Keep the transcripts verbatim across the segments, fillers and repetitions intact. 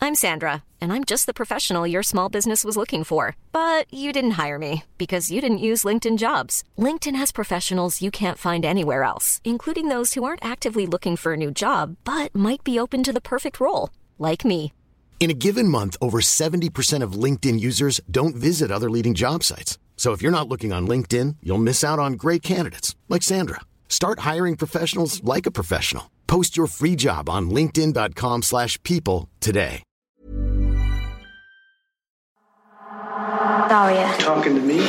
I'm Sandra, and I'm just the professional your small business was looking for. But you didn't hire me because you didn't use LinkedIn Jobs. LinkedIn has professionals you can't find anywhere else, including those who aren't actively looking for a new job, but might be open to the perfect role, like me. In a given month, over seventy percent of LinkedIn users don't visit other leading job sites. So if you're not looking on LinkedIn, you'll miss out on great candidates like Sandra. Start hiring professionals like a professional. Post your free job on linkedin.com slash people today. Daria. Talking to me?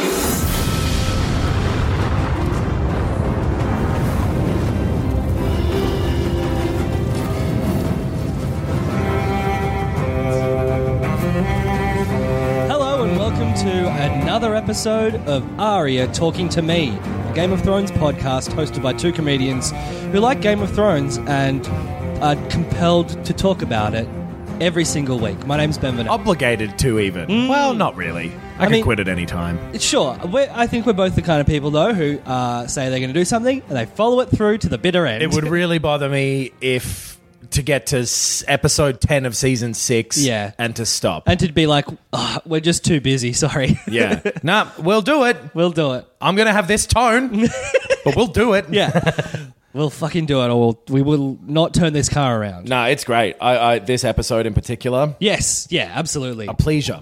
Hello and welcome to another episode of Aria Talking to Me, a Game of Thrones podcast hosted by two comedians who like Game of Thrones and are compelled to talk about it every single week. My name's Ben Vanel. Obligated to even. Mm. Well, not really. I, I can mean- quit at any time. Sure, we're, I think we're both the kind of people, though, who uh, say they're going to do something and they follow it through to the bitter end. It would really bother me if to get to s- episode ten of season six Yeah. and to stop. And to be like, oh, we're just too busy, sorry. yeah. Nah, we'll do it. We'll do it. I'm going to have this tone, but we'll do it. Yeah. We'll fucking do it, or we'll, we will not turn this car around. Nah, it's great. I, I This episode in particular, Yes, yeah, absolutely. a pleasure.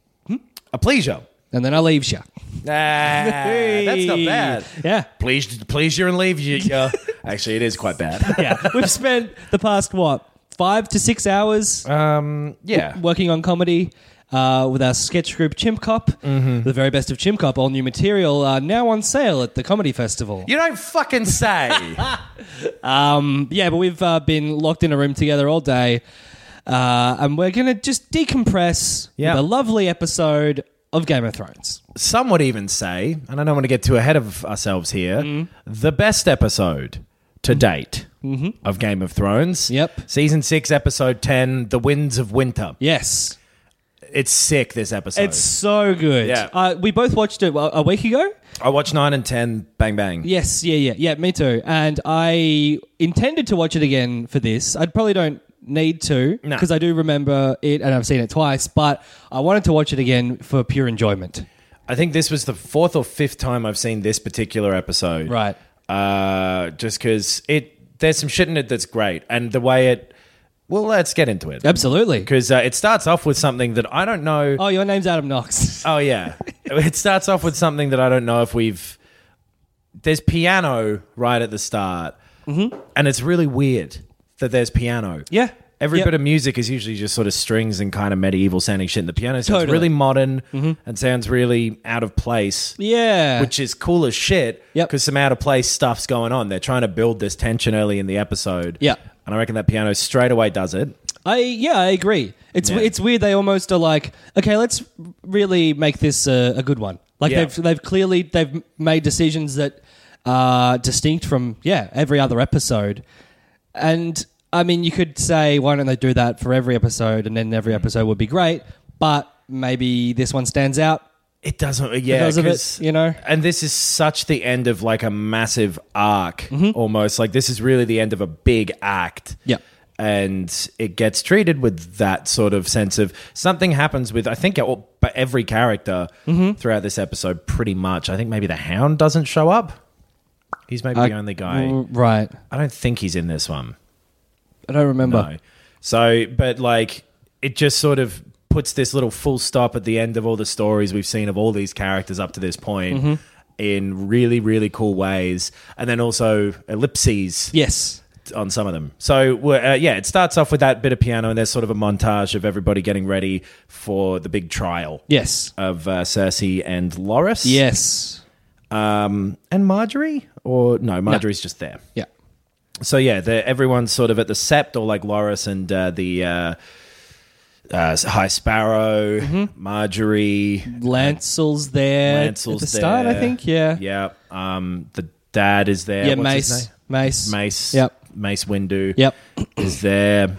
A pleasure. And then I leave you. Ah, that's not bad. Yeah. Please, please you and leave you. Yeah. Actually, it is quite bad. Yeah. We've spent the past, what, five to six hours Um, yeah. working on comedy uh, with our sketch group Chimp Cop. Mm-hmm. The very best of Chimp Cop, all new material, uh, now on sale at the Comedy Festival. You don't fucking say. Um, yeah, but we've uh, been locked in a room together all day, uh, and we're going to just decompress Yeah. with a lovely episode of Game of Thrones. Some would even say, and I don't want to get too ahead of ourselves here, Mm-hmm. the best episode to date of Game of Thrones. Yep. Season six, episode ten, The Winds of Winter. Yes. It's sick, this episode. It's so good. Yeah. Uh, we both watched it a a week ago. I watched nine and ten, bang, bang. Yes, yeah, yeah, yeah, me too. And I intended to watch it again for this. I probably don't need to No. because I do remember it and I've seen it twice, but I wanted to watch it again for pure enjoyment. I think this was the fourth or fifth time I've seen this particular episode. Right. Uh, just because it, there's some shit in it that's great. And the way it, well, let's get into it. Absolutely. Because uh, it starts off with something that I don't know. Oh, your name's Adam Knox. Oh, yeah. It starts off with something that I don't know if we've... There's piano right at the start. Mm-hmm. And it's really weird that there's piano. Yeah. Every Yep. bit of music is usually just sort of strings and kind of medieval sounding shit. And the piano sounds Totally. really modern Mm-hmm. and sounds really out of place. Yeah. Which is cool as shit Yep. because some out of place stuff's going on. They're trying to build this tension early in the episode. Yeah. And I reckon that piano straight away does it. I yeah, I agree. It's Yeah. it's weird. They almost are like, okay, let's really make this a, a good one. Like Yeah. they've they've clearly they've made decisions that are distinct from yeah every other episode. And I mean, you could say, why don't they do that for every episode, and then every episode would be great. But maybe this one stands out. It doesn't, yeah. Because of it, 'cause- you know? And this is such the end of like a massive arc, Mm-hmm. almost. Like this is really the end of a big act. Yep. And it gets treated with that sort of sense of something happens with, I think, all, but every character Mm-hmm. throughout this episode, pretty much. I think maybe the Hound doesn't show up. He's maybe I- the only guy. Right. I don't think he's in this one. I don't remember. No. So, but like, it just sort of puts this little full stop at the end of all the stories we've seen of all these characters up to this point Mm-hmm. in really, really cool ways. And then also ellipses Yes. on some of them. So, we're, uh, yeah, it starts off with that bit of piano and there's sort of a montage of everybody getting ready for the big trial Yes. of uh, Cersei and Loras. Yes. Um, and Marjorie? Or no, Marjorie's just there. Yeah. So yeah, they're- everyone's sort of at the Sept, or like Loras and uh, the uh, uh, High Sparrow, Mm-hmm. Marjorie, Lancel's there Lancel's at the start, I there. think. Yeah. Yeah, um, the dad is there. Yeah, What's his Mace. name? Mace. Mace. Yep. Mace Windu. Yep. is there.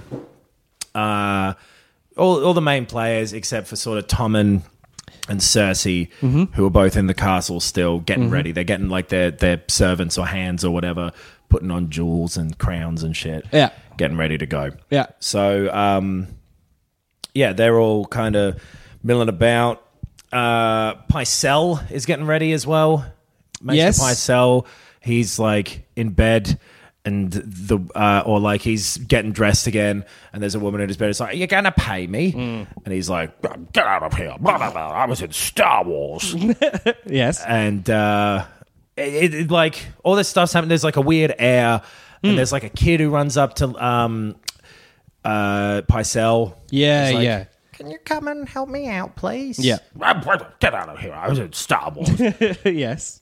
Uh, all all the main players except for sort of Tommen and Cersei, Mm-hmm. who are both in the castle still getting ready. They're getting like their their servants or hands or whatever, putting on jewels and crowns and shit. Yeah. Getting ready to go. Yeah. So, um, yeah, they're all kind of milling about. Uh, Pycelle is getting ready as well. Maester Yes. Pycelle, he's like in bed. And the uh, or like he's getting dressed again, and there's a woman in his bed. It's like, you're gonna pay me, Mm. and he's like, get out of here! Blah, blah, blah. I was in Star Wars, Yes. and uh, it, it like all this stuff's happening. There's like a weird air, Mm. and there's like a kid who runs up to um, uh, Pycelle. Yeah, He's like, yeah. Can you come and help me out, please? Yeah. Get out of here! I was in Star Wars. Yes.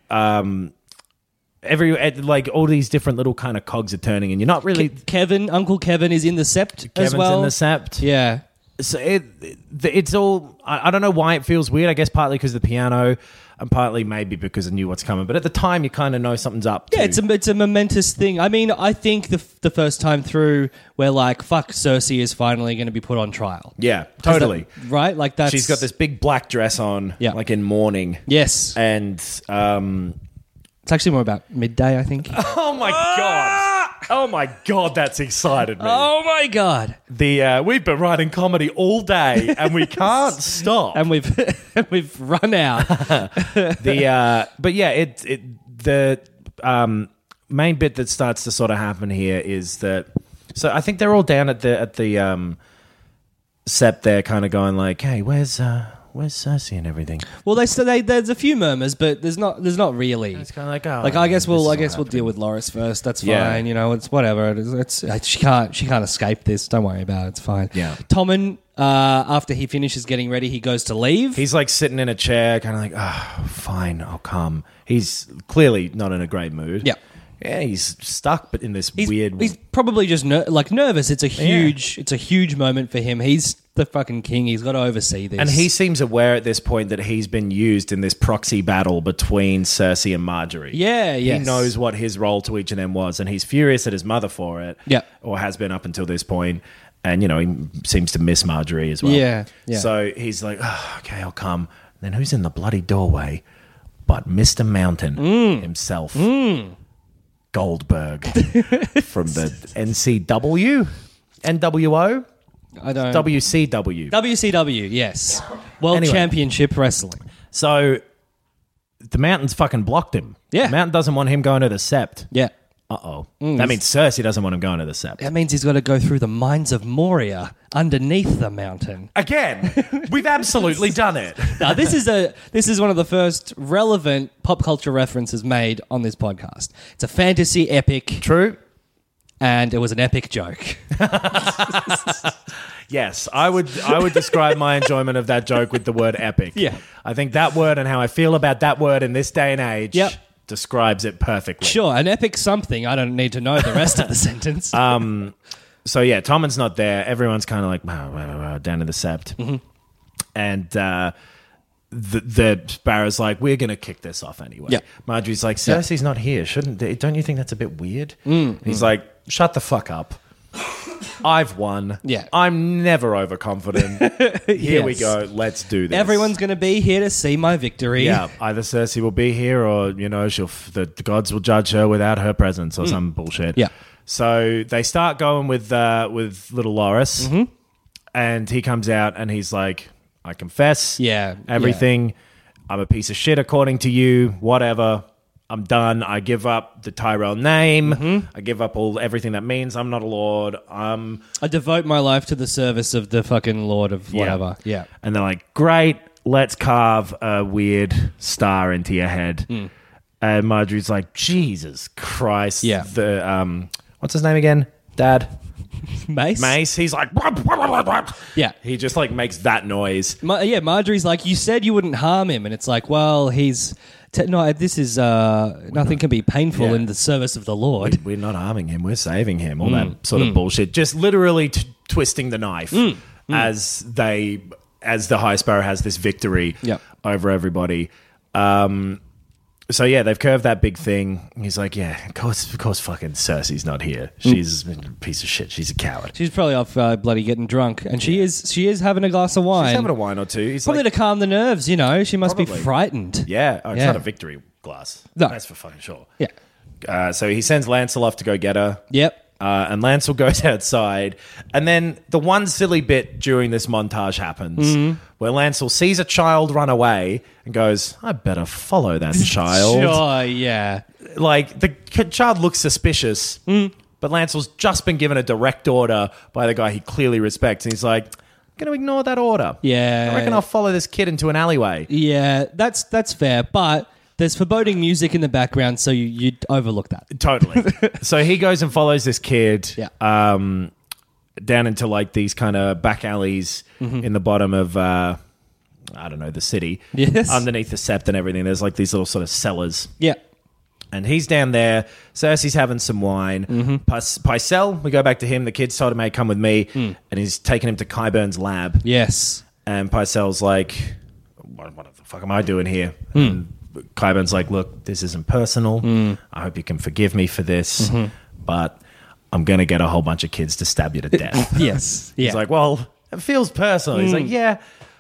Every like all these different little kind of cogs are turning, and you're not really. Ke- Kevin, Uncle Kevin is in the Sept Kevin's as well. in the Sept. Yeah. So it, it it's all. I, I don't know why it feels weird. I guess partly because of the piano, and partly maybe because I knew what's coming. But at the time, you kind of know something's up. Yeah, too. it's a it's a momentous thing. I mean, I think the f- the first time through, we're like, fuck, Cersei is finally going to be put on trial. yeah, 'Cause totally. that- right? Like that's She's got this big black dress on, Yeah. like in mourning. Yes. And um, It's actually more about midday, I think. oh my god, oh my god, that's excited me. Oh my god! The uh, we've been writing comedy all day, and we can't stop. And we've we've run out. the uh, but yeah, it it the um, main bit that starts to sort of happen here is that. So I think they're all down at the at the um, Sept there, kind of going like, "Hey, where's uh, where's Cersei and everything?" Well, they, so they there's a few murmurs, but there's not there's not really. It's kind of like, "Oh, Like I guess this we'll is I all guess we'll happening." deal with Loris first. That's Yeah. fine. You know, it's whatever. It's, it's she can't she can't escape this. Don't worry about it. It's fine. Yeah. Tommen, uh, after he finishes getting ready, he goes to leave. He's like sitting in a chair, kind of like, "Oh, fine, I'll come." He's clearly not in a great mood. Yeah. Yeah, he's stuck, but in this He's, weird. he's probably just ner- like nervous. It's a huge it's a huge moment for him. He's the fucking king. He's got to oversee this. And he seems aware at this point that he's been used in this proxy battle between Cersei and Marjorie. Yeah, yes. He knows what his role to each of them was, and he's furious at his mother for it. Yeah. Or has been up until this point. And, you know, he seems to miss Marjorie as well. Yeah, yeah. So he's like, oh, okay, I'll come. And then who's in the bloody doorway but Mister Mountain Mm. himself? Goldberg from the N C W? N W O? I don't W C W. W C W. Yes, World Anyway. Championship Wrestling. So the Mountain's fucking blocked him. Yeah. Mountain doesn't want him going to the Sept. Yeah. Uh-oh. That means Cersei doesn't want him going to the Sept. That means he's got to go through the mines of Moria underneath the mountain. Again, we've absolutely done it. Now, this is a this is one of the first relevant pop culture references made on this podcast. It's a fantasy epic, True? and it was an epic joke. Yes, I would I would describe my enjoyment of that joke with the word epic. Yeah. I think that word and how I feel about that word in this day and age Yep. describes it perfectly. Sure, an epic something. I don't need to know the rest of the sentence. So yeah, Tommen's not there. Everyone's kind of like "Wow, wow, wow," down to the Sept. Mm-hmm. And uh, the, the Sparrow's like, we're going to kick this off anyway. Yeah. Marjorie's like, Cersei's not here. Shouldn't they? Don't you think that's a bit weird? Mm, He's like, shut the fuck up. I've won. Yeah. I'm never overconfident. Here we Yes. go. Let's do this. Everyone's going to be here to see my victory. Yeah, either Cersei will be here, or you know, she'll the, the gods will judge her without her presence, or some bullshit. Mm. Yeah. So they start going with uh, with little Loris, Mm-hmm. and he comes out and he's like, "I confess, Yeah, everything. I'm a piece of shit according to you. Whatever. I'm done. I give up the Tyrell name. Mm-hmm. I give up all everything that means. I'm not a lord. I'm." I devote my life to the service of the fucking Lord of whatever. Yeah. And they're like, great, let's carve a weird star into your head. Mm. And Marjorie's like, Jesus Christ. Yeah. The, um, what's his name again? Dad? Mace? Mace. He's like, Yeah. he just like makes that noise. Ma- yeah, Marjorie's like, you said you wouldn't harm him. And it's like, well, he's... Te- no, this is... Uh, nothing can be painful Yeah. in the service of the Lord. We're not harming him. We're saving him. All Mm. that sort of bullshit. Just literally t- twisting the knife as they, as the High Sparrow has this victory Yep. over everybody. Um, so yeah, they've curved that big thing. He's like, yeah, of course, of course, fucking Cersei's not here. She's a piece of shit. She's a coward. She's probably off uh, bloody getting drunk. And she is she is having a glass of wine. She's having a wine or two. He's Probably like, to calm the nerves, you know. She must be Probably. frightened. yeah, oh, it's Yeah. not a victory glass. No. That's for fucking sure. Yeah. Uh, so he sends Lancel off to go get her. Yep. Uh, and Lancel goes outside. And then the one silly bit during this montage happens where Lancel sees a child run away and goes, I better follow that child. Sure, yeah. Like, the k- child looks suspicious, but Lancel's just been given a direct order by the guy he clearly respects. And he's like, I'm going to ignore that order. Yeah. I reckon I'll follow this kid into an alleyway. Yeah, that's that's fair, but there's foreboding music in the background, so you, you'd overlook that. Totally. So he goes and follows this kid Yeah. um, down into like these kind of back alleys in the bottom of, uh, I don't know, the city. Yes. Underneath the sept and everything. There's like these little sort of cellars. Yeah. And he's down there. Cersei's having some wine. Mm-hmm. Pycelle, we go back to him. The kid's told him, hey, come with me. Mm. And he's taking him to Qyburn's lab. Yes. And Pycelle's like, what, what the fuck am I doing here? Mm. And Qyburn's like, look, this isn't personal. Mm. I hope you can forgive me for this. Mm-hmm. But I'm going to get a whole bunch of kids to stab you to death. Yes. Yeah. He's like, well, it feels personal. Mm. He's like, yeah,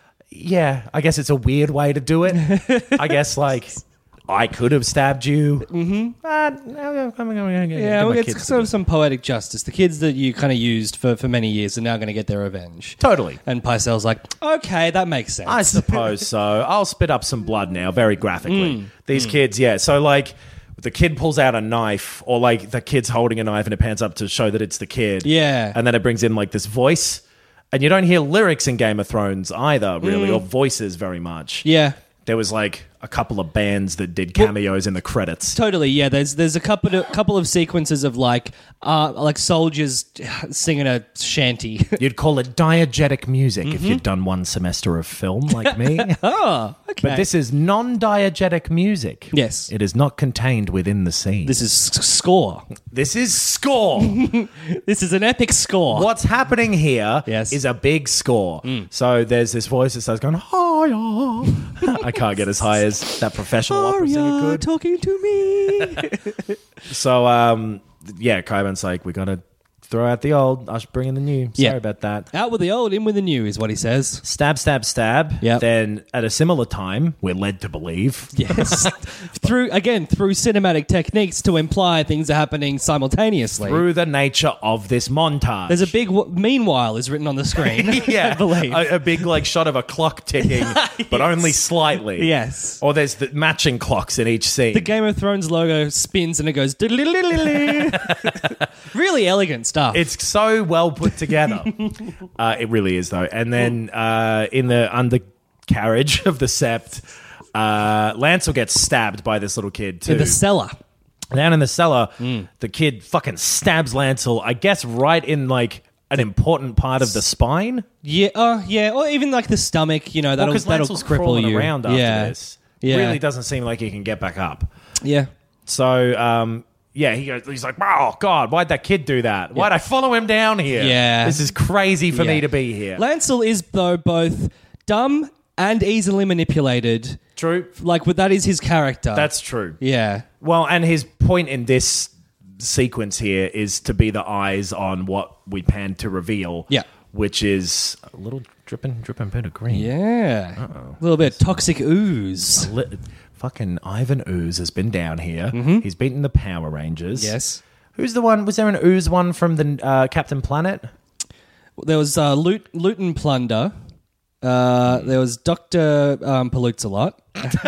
yeah, I guess it's a weird way to do it. I guess, like... I could have stabbed you. Mm-hmm. But I'm going to yeah, well, it's sort of some poetic justice. The kids that you kind of used for, for many years are now going to get their revenge. Totally. And Pycelle's like, okay, that makes sense. I suppose so. I'll spit up some blood now, very graphically. Mm. These mm. kids, yeah. So, like, the kid pulls out a knife, or, like, the kid's holding a knife and it pans up to show that it's the kid. Yeah. And then it brings in, like, this voice. And you don't hear lyrics in Game of Thrones either, really, mm. or voices very much. Yeah. There was like a couple of bands that did cameos well, in the credits. Totally, yeah. There's there's a couple of, couple of sequences of like uh, like soldiers singing a shanty. You'd call it diegetic music mm-hmm. if you'd done one semester of film like me. Oh, okay. But this is non-diegetic music. Yes. It is not contained within the scene. This is score. This is score. This is an epic score. What's happening here yes. is a big score. Mm. So there's this voice that starts going, oh, yeah. I can't get as high as that professional opera singer could. Talking to me. So, um, yeah, Qyburn's like, we got to throw out the old, I'll bring in the new. Sorry yeah. about that. Out with the old, in with the new is what he says. Stab, stab, stab. Yep. Then at a similar time, we're led to believe. Yes. through Again, through cinematic techniques to imply things are happening simultaneously. Through the nature of this montage. There's a big, w- meanwhile is written on the screen. Yeah. I believe. A, a big like shot of a clock ticking, yes. but only slightly. Yes. Or there's the matching clocks in each scene. The Game of Thrones logo spins and it goes... Really elegant stuff. It's so well put together. uh, it really is, though. And then uh, in the undercarriage of the sept, uh, Lancel gets stabbed by this little kid, too. In the cellar. Down in the cellar, mm. the kid fucking stabs Lancel, I guess, right in, like, an important part of the spine. Yeah, uh, yeah, or even, like, the stomach, you know, that'll, well, that'll Lancel's cripple crawling you. around after yeah. this. Yeah. Really doesn't seem like he can get back up. Yeah. So, um... yeah, he goes, he's like, oh, God, why'd that kid do that? Why'd yeah. I follow him down here? Yeah. This is crazy for yeah. me to be here. Lancel is, though, both dumb and easily manipulated. True. Like, that is his character. That's true. Yeah. Well, and his point in this sequence here is to be the eyes on what we pan to reveal. Yeah. Which is a little dripping, dripping bit of green. Yeah. Uh-oh. A little bit of toxic ooze. Li- fucking Ivan Ooze has been down here. Mm-hmm. He's beaten the Power Rangers. Yes. Who's the one? Was there an Ooze one from the uh, Captain Planet? There was uh, Loot, Loot and Plunder. Uh, there was Doctor Um, Palooza-Lot.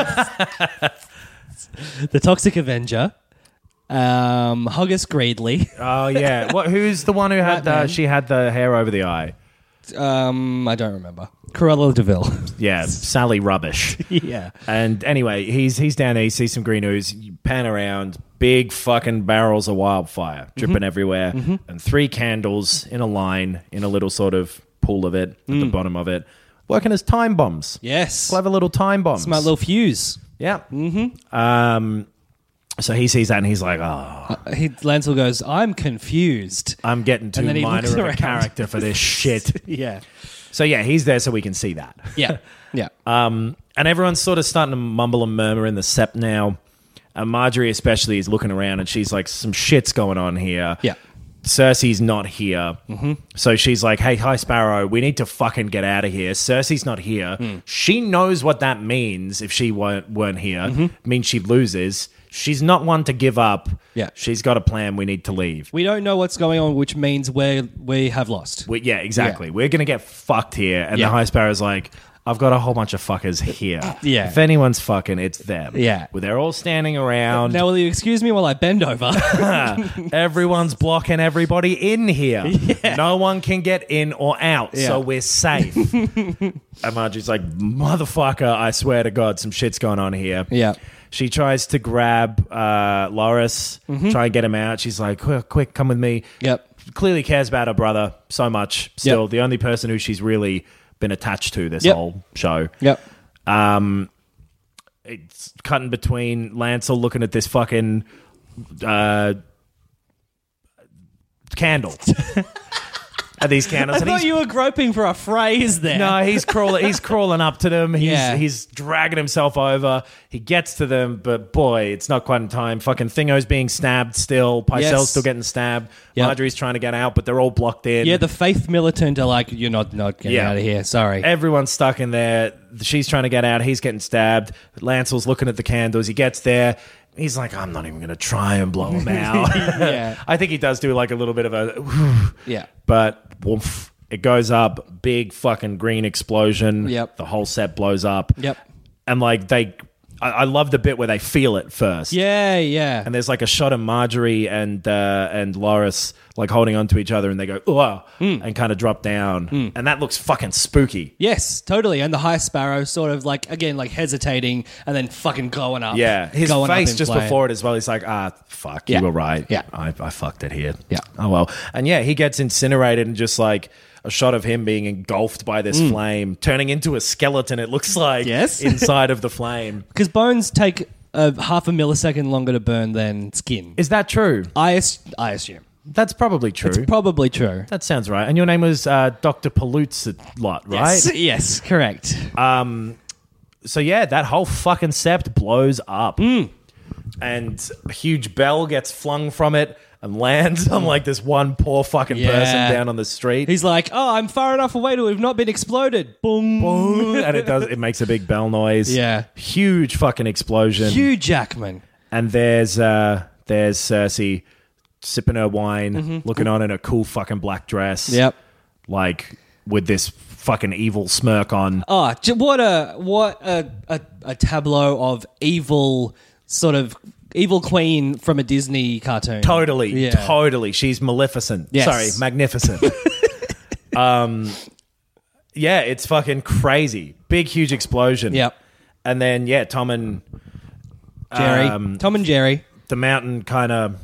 The Toxic Avenger. Um, Huggus Greedley. Oh, yeah. What? Who's the one who had the, she had the hair over the eye? Um, I don't remember. Cruella DeVille. Yeah, Sally Rubbish. Yeah. And anyway, he's he's down there, he sees some green ooze, you pan around, big fucking barrels of wildfire dripping mm-hmm. everywhere, mm-hmm. and three candles in a line in a little sort of pool of it at mm. the bottom of it, working as time bombs. Yes. Clever little time bombs. Smart little fuse. Yeah. Mm-hmm. Um, so he sees that and he's like, oh. Uh, he, Lancel goes, I'm confused. I'm getting too minor of a character for this shit. Yeah. So yeah, he's there so we can see that. Yeah. Yeah. um, and everyone's sort of starting to mumble and murmur in the sept now. And Marjorie especially is looking around and she's like, some shit's going on here. Yeah. Cersei's not here. Mm-hmm. So she's like, hey, High Sparrow, we need to fucking get out of here. Cersei's not here. Mm. She knows what that means if she weren't, weren't here. Mm-hmm. It means she loses. she's not one to give up. Yeah. She's got a plan. We need to leave. We don't know what's going on, which means we we have lost. We, yeah, exactly. Yeah. We're going to get fucked here. And Yeah. the High Sparrow's like, I've got a whole bunch of fuckers here. Yeah. If anyone's fucking, it's them. Yeah. Well, they're all standing around. Now, will you excuse me while I bend over? Everyone's blocking everybody in here. Yeah. No one can get in or out, Yeah. so we're safe. And Marjorie's like, motherfucker, I swear to God, some shit's going on here. Yeah. She tries to grab uh, Loris, try and get him out. She's like, quick, quick, come with me. Yep. Clearly cares about her brother so much. Still, Yep. the only person who she's really been attached to this Yep. whole show. Yep. Um, it's cutting between Lancel looking at this fucking uh, candle. At these candles. I and thought he's, you were groping for a phrase there. no, he's crawling. He's crawling up to them. He's Yeah. he's dragging himself over. He gets to them, but boy, it's not quite in time. Fucking Thingo's being stabbed still. Pycelle's Yes. still getting stabbed. Yep. Marjorie's trying to get out, but they're all blocked in. Yeah, the Faith Militant are like, you're not, not getting Yeah. out of here. Sorry. Everyone's stuck in there. She's trying to get out. He's getting stabbed. Lancel's looking at the candles. He gets there. He's like, I'm not even going to try and blow him out. Yeah. I think he does do like a little bit of a... Yeah. But woof, it goes up. Big fucking green explosion. Yep. The whole set blows up. Yep. And like they... I, I love the bit where they feel it first. Yeah, yeah. And there's like a shot of Marjorie and uh, and Loris like holding onto each other, and they go, oh, Mm. and kind of drop down. And that looks fucking spooky. Yes, totally. And the High Sparrow sort of like, again, like hesitating and then fucking going up. Yeah, his Going up face in just flame. before it as well. He's like, ah, fuck, Yeah. you were right. Yeah. I, I fucked it here. Yeah. Oh, well. And yeah, he gets incinerated and just like a shot of him being engulfed by this flame, turning into a skeleton, it looks like, Mm. Yes. inside of the flame. Because bones take a half a millisecond longer to burn than skin. Is that true? I, as- I assume. That's probably true. It's probably true. that sounds right. And your name was uh, Doctor Palutz-Lot, right? Yes, yes, correct. So yeah, that whole fucking sept blows up. Mm. And a huge bell gets flung from it and lands on like this one poor fucking Yeah. person down on the street. He's like, oh, I'm far enough away to have not been exploded. Boom. and it does it makes a big bell noise. Yeah. Huge fucking explosion. Hugh Jackman. And there's uh there's Cersei sipping her wine, Mm-hmm. looking on in a cool fucking black dress. Yep. Like with this fucking evil smirk on. Oh, j- what a what a, a a tableau of evil sort of evil queen from a Disney cartoon. Totally, Yeah. totally. She's Maleficent. Yes. Sorry, magnificent. um, yeah, it's fucking crazy. Big, huge explosion. Yep. And then yeah, Tom and Jerry, um, Tom and Jerry. the mountain kind of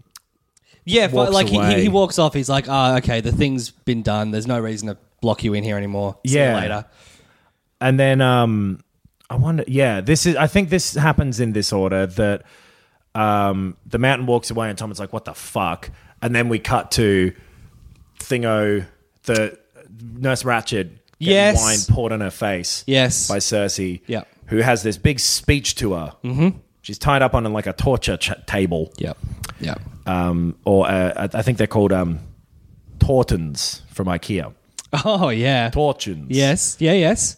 Yeah, but walks like he, away. he he walks off. He's like, oh, okay, the thing's been done. There's no reason to block you in here anymore. See Yeah. you later. And then um, I wonder. Yeah, this is. I think this happens in this order that um, the mountain walks away and Tom's like, "What the fuck?" And then we cut to Thingo, the Nurse Ratched, getting Yes. wine poured on her face. Yes. by Cersei. Yep. who has this big speech to her. Mm-hmm. She's tied up on like a torture ch- table. Yep. Yep. Um, or uh, I think they're called um, Tortons from IKEA. Oh yeah. Tortons. Yes. Yeah. Yes.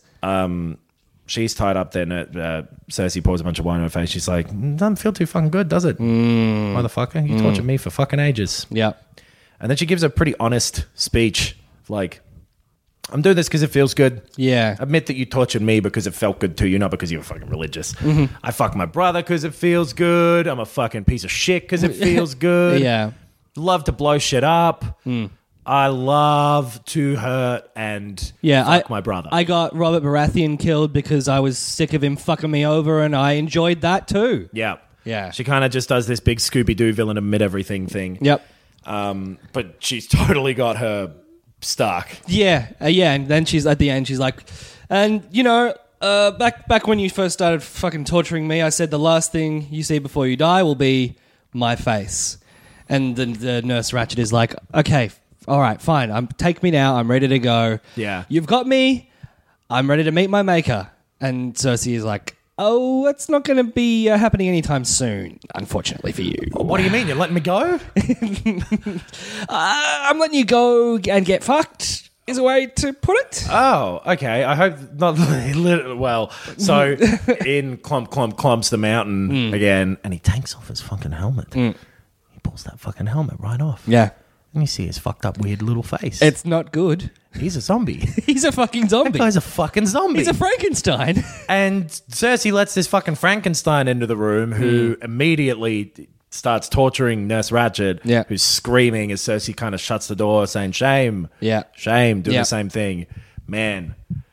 She's tied up there, and uh, Cersei pours a bunch of wine on her face. She's like, doesn't feel too fucking good, does it? Mm. Motherfucker, you tortured me for fucking ages. Yep. And then she gives a pretty honest speech, like, I'm doing this because it feels good. Yeah. Admit that you tortured me because it felt good to you, not because you were fucking religious. Mm-hmm. I fucked my brother because it feels good. I'm a fucking piece of shit because it feels good. Yeah. Love to blow shit up. I love to hurt and Yeah, fuck I, my brother. I got Robert Baratheon killed because I was sick of him fucking me over, and I enjoyed that too. yeah. Yeah. She kind of just does this big Scooby-Doo villain admit everything thing. Yep. Um, but she's totally got her stuck. Yeah, uh, yeah, and then she's at the end. She's like, and you know, uh, back back when you first started fucking torturing me, I said the last thing you see before you die will be my face. And the, the Nurse Ratched is like, okay, all right, fine. I'm take me now. I'm ready to go. Yeah. You've got me. I'm ready to meet my maker. And Cersei is like, oh, it's not going to be uh, happening anytime soon, unfortunately for you. What do you mean? You're letting me go? Uh, I'm letting you go and get fucked. is a way to put it. Oh, okay. I hope not. Well, so in Clump Clump Clumps the Mountain mm. again, and he takes off his fucking helmet. Mm. He pulls that fucking helmet right off. Yeah. And you see his fucked up weird little face. It's not good. He's a zombie. He's a fucking zombie. That guy's a fucking zombie. He's a Frankenstein. And Cersei lets this fucking Frankenstein into the room who mm. immediately starts torturing Nurse Ratched, yeah. who's screaming as Cersei kind of shuts the door saying, shame, yeah. shame, doing yeah. the same thing. Man,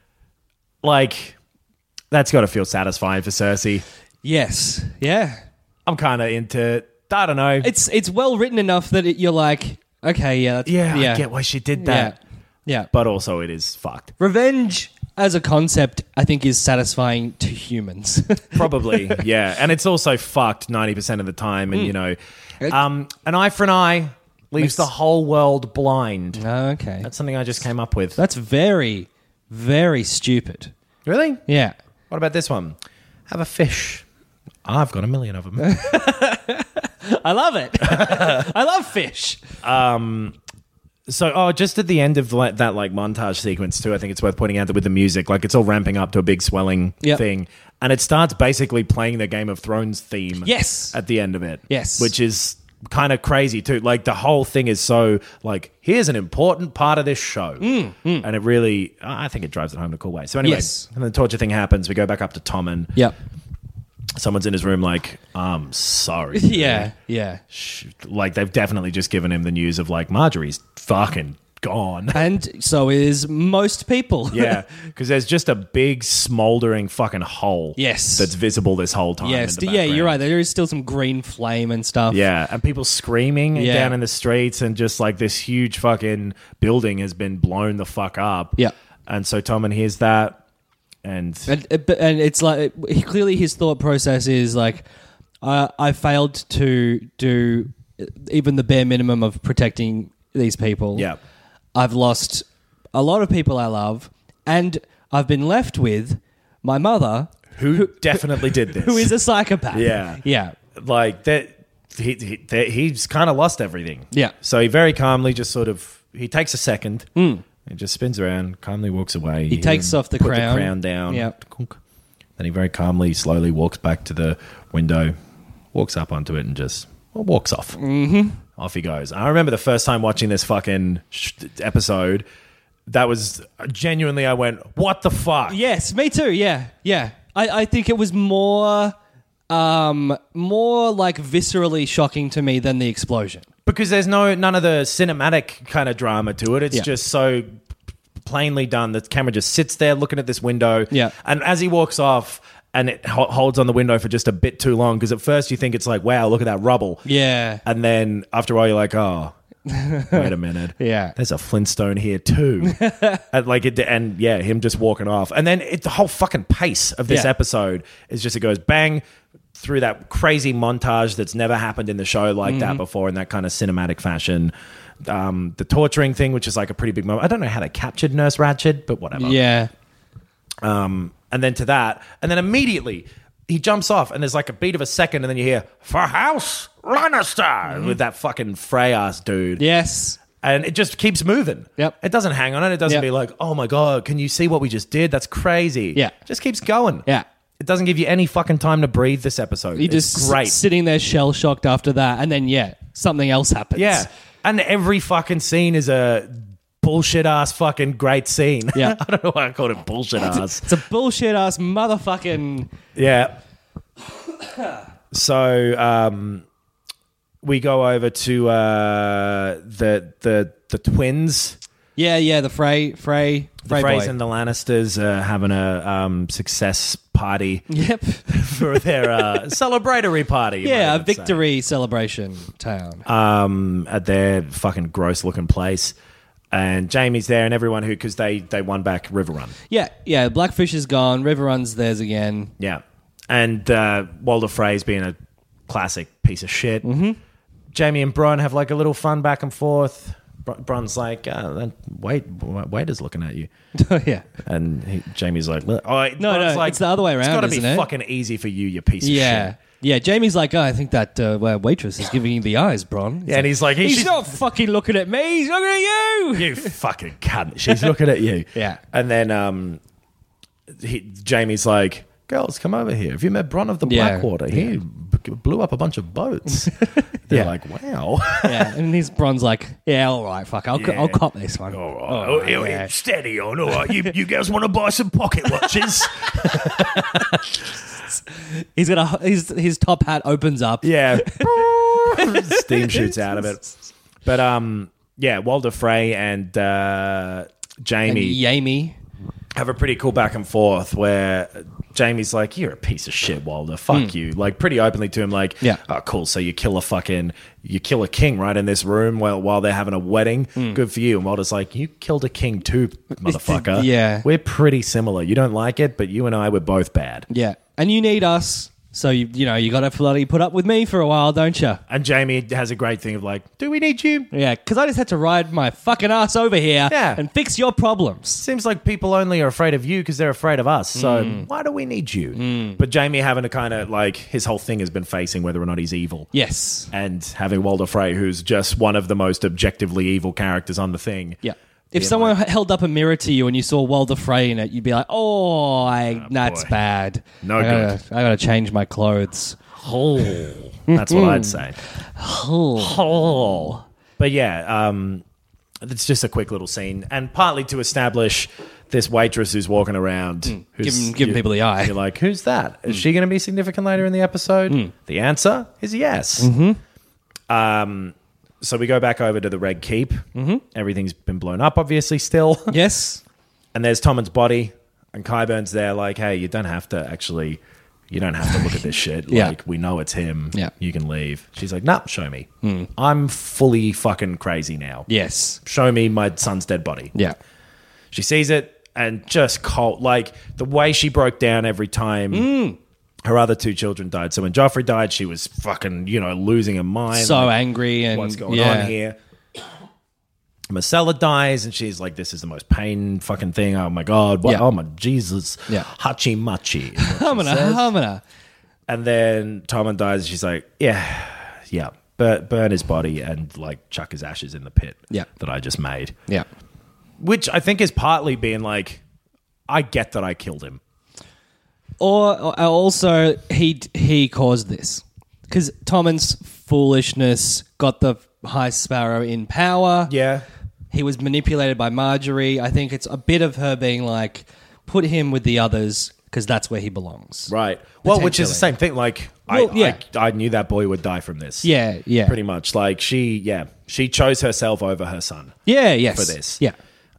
like, that's got to feel satisfying for Cersei. Yes. Yeah. I'm kind of into, I don't know. It's it's well written enough that it, you're like, okay, yeah. That's, yeah, yeah, I get why she did that. Yeah. yeah. But also it is fucked. Revenge as a concept, I think, is satisfying to humans. Probably, yeah. And it's also fucked ninety percent of the time. And, mm. you know, um, an eye for an eye leaves Makes... the whole world blind. Oh, okay. That's something I just came up with. That's very, very stupid. Really? Yeah. What about this one? Have a fish. I've got a million of them. I love it. I love fish. Um... So, oh, just at the end of like, that like montage sequence too, I think it's worth pointing out that with the music, like it's all ramping up to a big swelling yep. thing, and it starts basically playing the Game of Thrones theme. Yes, at the end of it. Yes, which is kind of crazy too. Like the whole thing is so like here's an important part of this show, mm, mm. and it really, I think it drives it home in a cool way. So anyway, yes. and the torture thing happens. We go back up to Tommen. Yep. Someone's in his room like, I'm sorry. Yeah, yeah. Like, they've definitely just given him the news of, like, Marjorie's fucking gone. And so is most people. Yeah, because there's just a big smouldering fucking hole. Yes. That's visible this whole time. Yes, in the yeah, you're right. There is still some green flame and stuff. Yeah, and people screaming yeah. down in the streets, and just, like, this huge fucking building has been blown the fuck up. Yeah. And so Tommen hears that. And, and and it's like clearly his thought process is like, uh, I failed to do even the bare minimum of protecting these people. Yeah, I've lost a lot of people I love, and I've been left with my mother, who, who definitely did this, who is a psychopath. Yeah, yeah, like that. He, he that he's kind of lost everything. Yeah, so he very calmly just sort of he takes a second. Mm. He just spins around, calmly walks away. He takes off the put crown. the crown down. Yep. Then he very calmly, slowly walks back to the window, walks up onto it, and just well, walks off. Mm-hmm. Off he goes. I remember the first time watching this fucking sh- episode. That was genuinely, I went, "What the fuck?" Yes, me too. Yeah, yeah. I, I think it was more, um, more like viscerally shocking to me than the explosion. Because there's no none of the cinematic kind of drama to it. It's yeah. just so plainly done. The camera just sits there looking at this window. Yeah. And as he walks off, and it ho- holds on the window for just a bit too long, because at first you think it's like, wow, look at that rubble. Yeah. And then after a while you're like, oh, wait a minute. Yeah. There's a Flintstone here too. and like it, and yeah, him just walking off. And then it, the whole fucking pace of this yeah. episode is just, it goes bang, through that crazy montage that's never happened in the show like mm-hmm. that before in that kind of cinematic fashion. Um, the torturing thing, which is like a pretty big moment. I don't know how they captured Nurse Ratched, but whatever. Yeah. Um, and then to that, and then immediately he jumps off, and there's like a beat of a second, and then you hear, "For House Lannister," mm-hmm. with that fucking Frey-ass dude. Yes. And it just keeps moving. Yep. It doesn't hang on it. It doesn't yep. be like, oh my God, can you see what we just did? That's crazy. Yeah. It just keeps going. Yeah. It doesn't give you any fucking time to breathe this episode. You're it's just great. S- sitting there shell-shocked after that, and then, yeah, something else happens. Yeah. And every fucking scene is a bullshit-ass fucking great scene. Yeah. I don't know why I called it bullshit-ass. It's a bullshit-ass motherfucking... Yeah. So, um... we go over to uh, the the the twins. Yeah, yeah, the Frey, Frey, the Frey Freys boy. and the Lannisters are having a um, success party. Yep, for their uh, celebratory party. Yeah, a victory say. celebration town. Um, at their fucking gross looking place, and Jaime's there, and everyone who because they they won back Riverrun. Yeah, yeah. Blackfish is gone. Riverrun's theirs again. Yeah, and uh, Walder Frey's being a classic piece of shit. Mm-hmm. Jaime and Bronn have like a little fun back and forth. Br- Bronn's like, oh, wait, waiter's looking at you. Yeah. And he, Jaime's like, oh, no, Bronn's no, like, it's the other way around, It's got to isn't be it? fucking easy for you, you piece of yeah. shit. Yeah, Jamie's like, oh, I think that uh, waitress is giving you the eyes, Bron. He's Yeah, and he's like, he's she's- not fucking looking at me. He's looking at you. You fucking cunt. She's looking at you. Yeah. And then um, he, Jamie's like, girls, come over here. Have you met Bron of the Yeah. Blackwater? He b- blew up a bunch of boats. They're Yeah. like, wow. Yeah, and his Bron's like, yeah, all right, fuck, I'll, Yeah. I'll cop this one. All right. All Oh, right, yeah, yeah. Steady on. All right. You, you guys want to buy some pocket watches? He's got a his his top hat opens up. Yeah. Steam shoots out of it. But um, yeah, Walder Frey and uh, And Jamie Yami. have a pretty cool back and forth where Jamie's like, you're a piece of shit, Walder. Fuck you. Like, pretty openly to him, like, Yeah. oh, cool. So you kill a fucking, you kill a king right in this room while, while they're having a wedding. Good for you. And Walder's like, you killed a king too, motherfucker. Yeah. We're pretty similar. You don't like it, but you and I were both bad. Yeah, and you need us, so you you know you got to bloody put up with me for a while, don't you? And Jamie has a great thing of like, do we need you? Yeah, because I just had to ride my fucking ass over here Yeah. and fix your problems. Seems like people only are afraid of you because they're afraid of us. So Mm. why do we need you? But Jamie having to kind of like, his whole thing has been facing whether or not he's evil. Yes. And having Walder Frey, who's just one of the most objectively evil characters on the thing. Yeah. If someone held up a mirror to you and you saw Walder Frey in it, you'd be like, "Oh, I, that's boy. bad. No I gotta, good. I gotta change my clothes." Oh, that's what I'd say. Oh. But yeah, um, it's just a quick little scene, and partly to establish this waitress who's walking around, who's Giving- giving you- people the eye. You're like, who's that? Is she going to be significant later in the episode? The answer is yes. Mm-hmm. Um, so we go back over to the Red Keep. Mm-hmm. Everything's been blown up, obviously, still. Yes. And there's Tommen's body, and Qyburn's there like, hey, you don't have to actually, you don't have to look at this shit. Yeah. Like, we know it's him. Yeah. You can leave. She's like, nah, show me. I'm fully fucking crazy now. Yes. Show me my son's dead body. Yeah. She sees it and just cold. Like, the way she broke down every time her other two children died. So when Joffrey died, she was fucking, you know, losing her mind. So Like, angry and what's going yeah. on here? Marcella dies, and she's like, "This is the most pain fucking thing. Oh my god! What, Yeah. Oh my Jesus! Yeah. Hachi machi." is what she Humana, says. humana. And then Tommen dies. And she's like, "Yeah, yeah, burn, burn his body and like chuck his ashes in the pit Yeah. that I just made." Yeah. Which I think is partly being like, I get that I killed him. Or, or also, he he caused this because Tommen's foolishness got the High Sparrow in power. Yeah, He was manipulated by Marjorie. I think it's a bit of her being like, put him with the others because that's where he belongs. right. Well, which is the Potentially. same thing. Like, Well, I, yeah. I I knew that boy would die from this. Yeah, yeah. pretty much. Like she, yeah, she chose herself over her son. Yeah, yes. For this. Yeah.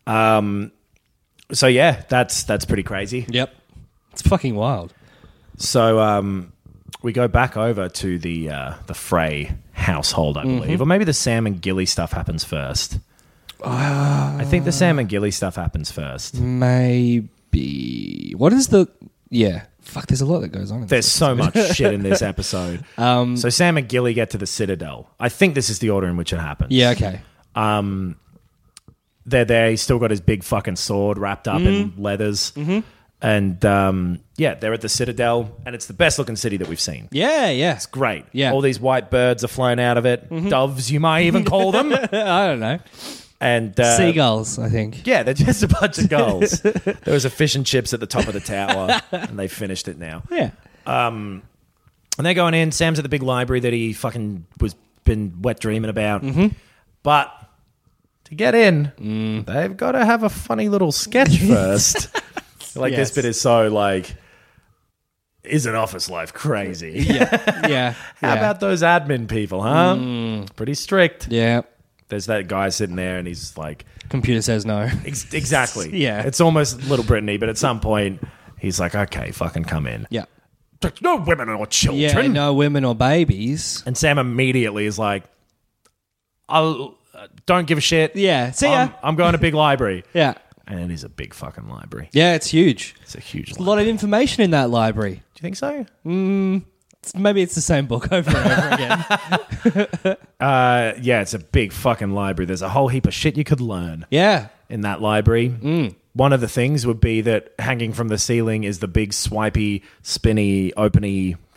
So yeah, that's that's pretty crazy. Yep. It's fucking wild. So um, we go back over to the uh, the Frey household, I believe, or maybe the Sam and Gilly stuff happens first. I think the Sam and Gilly stuff happens first. Maybe. What is the... Yeah. Fuck, there's a lot that goes on in There's this. so much shit in this episode. Um, so Sam and Gilly get to the Citadel. I think this is the order in which it happens. Yeah, okay. They're there. He's still got his big fucking sword wrapped up in leathers. Mm-hmm. And um, yeah, they're at the Citadel, and it's the best looking city that we've seen. Yeah, yeah. Great. Yeah. All these white birds are flying out of it. Doves, you might even call them. I don't know. And uh, Seagulls, I think. Yeah, they're just a bunch of gulls. There was a fish and chips at the top of the tower, and they finished it now. Yeah. And they're going in. Sam's at the big library that he fucking was been wet dreaming about. Mm-hmm. But to get in, they've got to have a funny little sketch first. Like Yes. this bit is so like, is an office life crazy? Yeah. Yeah. How yeah. about those admin people, huh? Pretty strict. Yeah. There's that guy sitting there, and he's like, Computer says no. ex- exactly. Yeah. It's almost Little Brittany, but at some point, he's like, okay, fucking come in. Yeah. Like, no women or children. Yeah, no women or babies. And Sam immediately is like, I'll, uh, don't give a shit. Yeah. See ya. I'm, I'm going to big library. Yeah. And it is a big fucking library. Yeah, it's huge. It's a huge A library. lot of information in that library. Do you think so? It's- maybe it's the same book over and over again. Uh, yeah, it's a big fucking library. There's a whole heap of shit you could learn Yeah. in that library. Mm. One of the things would be that hanging from the ceiling is the big swipey, spinny, openy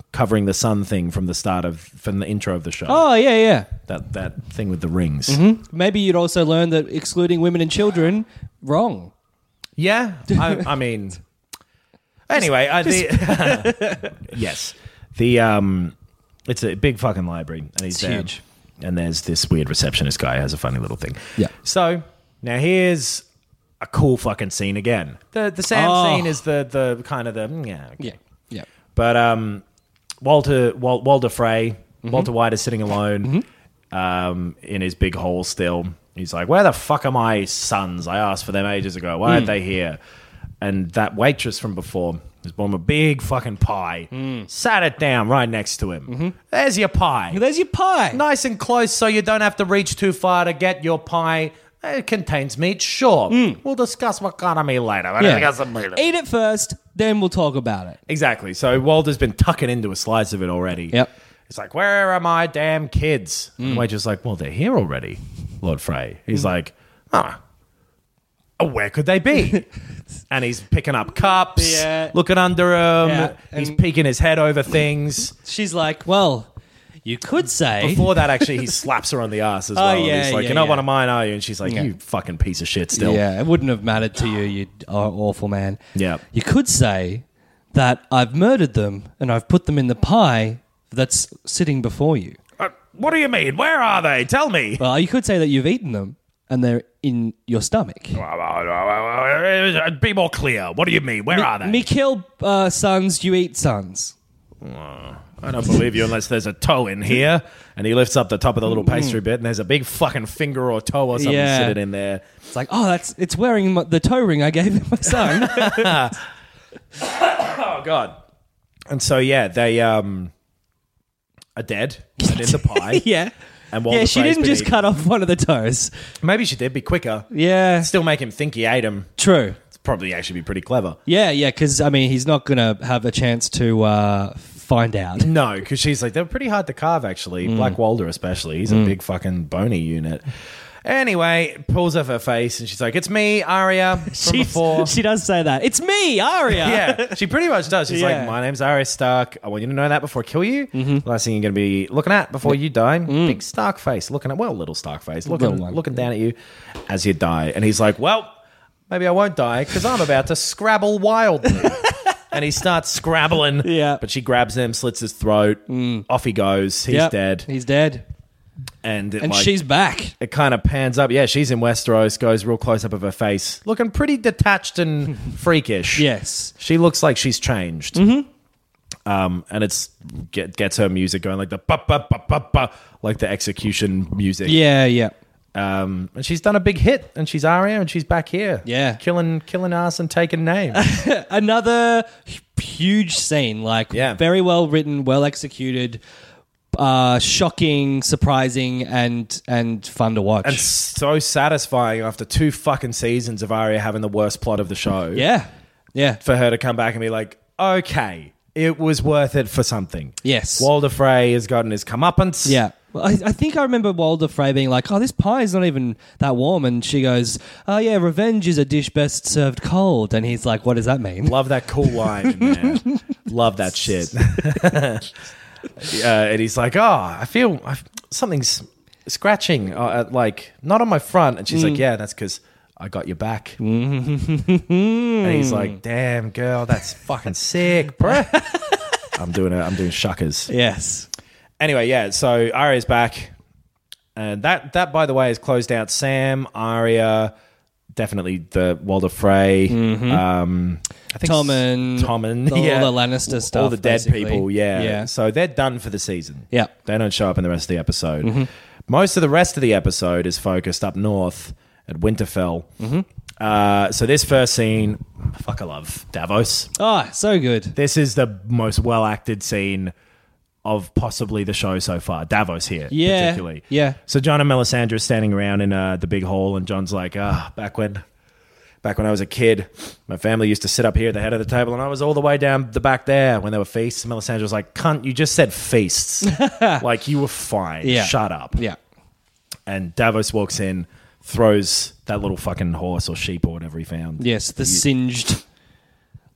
covering the sun thing from the start of from the intro of the show. Oh, yeah, yeah. That that thing with the rings. Mm-hmm. Maybe you'd also learn that excluding women and children, wrong. Yeah, I, I mean... Anyway, I, the, yes. The um, It's a big fucking library. And he's It's there. huge. And there's this weird receptionist guy who has a funny little thing. Yeah. So, now here's a cool fucking scene again. The the Sam Oh. scene is the, the kind of the... mm, Yeah, okay. Yeah, yeah. But um, Walter Wal- Walder Frey, Walter White is sitting alone um, in his big hall still. He's like, where the fuck are my sons? I asked for them ages ago. Why aren't they here? And that waitress from before was bought him a big fucking pie, sat it down right next to him. There's your pie. There's your pie. Nice and close so you don't have to reach too far to get your pie. It contains meat, sure. We'll discuss what kind of meat later. We'll Yeah. discuss some meat. Eat it first, then we'll talk about it. Exactly. So Walter's been tucking into a slice of it already. Yep. He's like, where are my damn kids? And the waitress like, well, they're here already, Lord Frey. He's like, ah, oh, where could they be? And he's picking up cups, Yeah. looking under him. Yeah, He's and- peeking his head over things. She's like, well, you could say... Before that, actually, he slaps her on the ass as Oh, well. yeah, he's like, yeah, you're not yeah. one of mine, are you? And she's like, Yeah. you fucking piece of shit still. Yeah, it wouldn't have mattered to you, you aw- awful man. Yeah. You could say that I've murdered them and I've put them in the pie that's sitting before you. Uh, what do you mean? Where are they? Tell me. Well, you could say that you've eaten them and they're in your stomach. Be more clear. What do you mean? Where are they? Me kill uh, sons, you eat sons. I don't believe you unless there's a toe in here. And he lifts up the top of the little pastry bit, and there's a big fucking finger or toe or something Yeah. sitting in there. It's like, oh, that's it's wearing my, the toe ring I gave my son. Oh God! And so yeah, they um are dead and in the pie. yeah. And Walter Yeah, she Frey's didn't been just eaten. cut off one of the toes. Maybe she did. Be quicker. Yeah. Still make him think he ate him. True. It's probably actually be pretty clever. Yeah, yeah, because, I mean, he's not going to have a chance to uh, find out. No, because she's like, they're pretty hard to carve, actually. Mm. Black Walder, especially. He's a big fucking bony unit. Anyway, pulls off her face and she's like, it's me, Arya, from She's- before. She does say that. It's me, Arya. Yeah, she pretty much does. She's Yeah. like, my name's Arya Stark. I want you to know that before I kill you. Mm-hmm. Last thing you're going to be looking at before you die. Big Stark face. Looking at, well, little Stark face. Looking, Mm. Little one. looking down at you as you die. And he's like, well, maybe I won't die because I'm about to scrabble wildly. And he starts scrabbling. Yeah. But she grabs him, slits his throat. Off he goes. He's Yep, dead. He's dead. And, it, And like, she's back. it kind of pans up. Yeah, she's in Westeros, goes real close up of her face, looking pretty detached and freakish. Yes. She looks like she's changed. Mm-hmm. Um, and it's get, gets her music going, like the ba ba ba ba ba, like the execution music. Yeah, yeah. Um, and she's done a big hit, and she's Arya, and she's back here. Yeah. killing killing ass and taking names. Another h- huge scene, like Yeah. very well written, well executed, uh, shocking, surprising, and and fun to watch. And so satisfying after two fucking seasons of Arya having the worst plot of the show. yeah, yeah. For her to come back and be like, okay, it was worth it for something. Yes. Walder Frey has gotten his comeuppance. Yeah. Well, I, I think I remember Walder Frey being like, oh, this pie is not even that warm. And she goes, oh, yeah, revenge is a dish best served cold. And he's like, what does that mean? Love that cool line in there. Love that shit. uh, and he's like, oh, I feel I, something's scratching, uh, at, like, not on my front. And she's like, yeah, that's because I got your back. And he's like, damn, girl, that's fucking sick, bro. I'm doing it. I'm doing shuckers. Yes. Anyway, yeah, so Arya's back. And that, that, by the way, has closed out Sam, Arya, definitely the Walder Frey. Um, I think Tommen, Tommen, all yeah. the Lannister stuff, All the dead basically. people, yeah. Yeah. So they're done for the season. Yeah. They don't show up in the rest of the episode. Most of the rest of the episode is focused up north at Winterfell. Uh, so this first scene, fuck, I love Davos. Oh, so good. This is the most well-acted scene of possibly the show so far. Davos here, Yeah, particularly. yeah. So John and Melisandre are standing around in uh, the big hall, and John's like, ah, back when... Back when I was a kid, my family used to sit up here at the head of the table, and I was all the way down the back there when there were feasts. Melisandre was like, cunt, you just said feasts. Like, you were fine. Yeah. Shut up. Yeah. And Davos walks in, throws that little fucking horse or sheep or whatever he found. Yes, the singed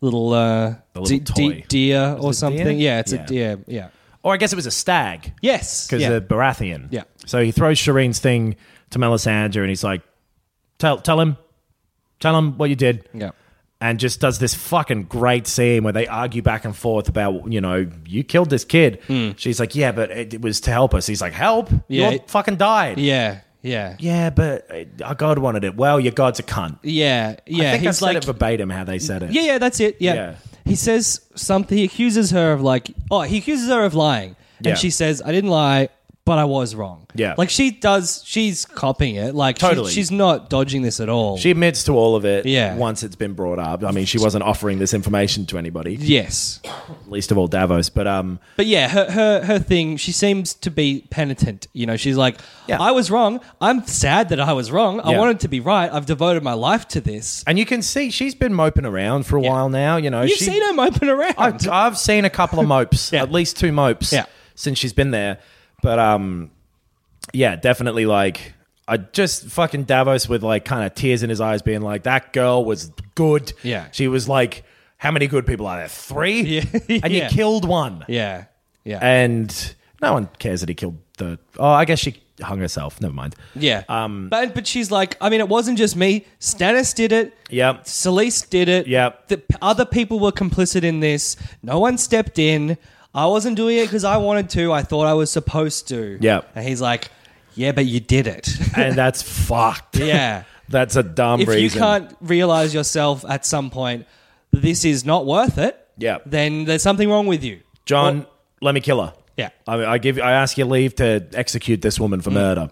little, uh, The little de- toy. de- deer or it something. deer? Yeah, it's Yeah. a deer. Yeah. Or I guess it was a stag. Yes. Because yeah. they're Baratheon. Yeah. So he throws Shireen's thing to Melisandre and he's like, tell tell him. Tell him what you did. Yeah. And just does this fucking great scene where they argue back and forth about, you know, you killed this kid. She's like, yeah, but it, it was to help us. He's like, help? Yeah. You fucking died. Yeah. Yeah. Yeah, but uh, our God wanted it. Well, your God's a cunt. Yeah. Yeah. I think I He's said like, it verbatim how they said it. yeah, yeah, that's it. Yeah. Yeah. He says something. He accuses her of like, oh, he accuses her of lying. And Yeah. she says, I didn't lie, but I was wrong. Yeah. Like she does, she's copying it. Like she- Totally. she's not dodging this at all. She admits to all of it Yeah. once it's been brought up. I mean, she wasn't offering this information to anybody, yes. least of all Davos. But um, But yeah, her, her her thing, she seems to be penitent. You know, she's like, Yeah. I was wrong. I'm sad that I was wrong. I Yeah. wanted to be right. I've devoted my life to this. and you can see she's been moping around for a while now. You know, You've she, seen her moping around. I've, I've seen a couple of mopes, Yeah. at least two mopes, Yeah. since she's been there. But um, yeah, definitely like I just fucking Davos with like kind of tears in his eyes, being like, that girl was good. Yeah. she was like, how many good people are there? Three, Yeah. and you Yeah. killed one. yeah. Yeah. And no one cares that he killed the. Oh, I guess she hung herself. Never mind. yeah. Um, but, but she's like, I mean, it wasn't just me. Stannis did it. Yep. Selyse did it. Yep. The p- other people were complicit in this. No one stepped in. I wasn't doing it because I wanted to. I thought I was supposed to. Yep. And he's like, yeah, but you did it. And that's fucked. Yeah. That's a dumb If reason. you can't realize yourself at some point, this is not worth it. Yep. Then there's something wrong with you. John, Well, let me kill her. yeah. I, I give. I ask you leave to execute this woman for Mm. murder,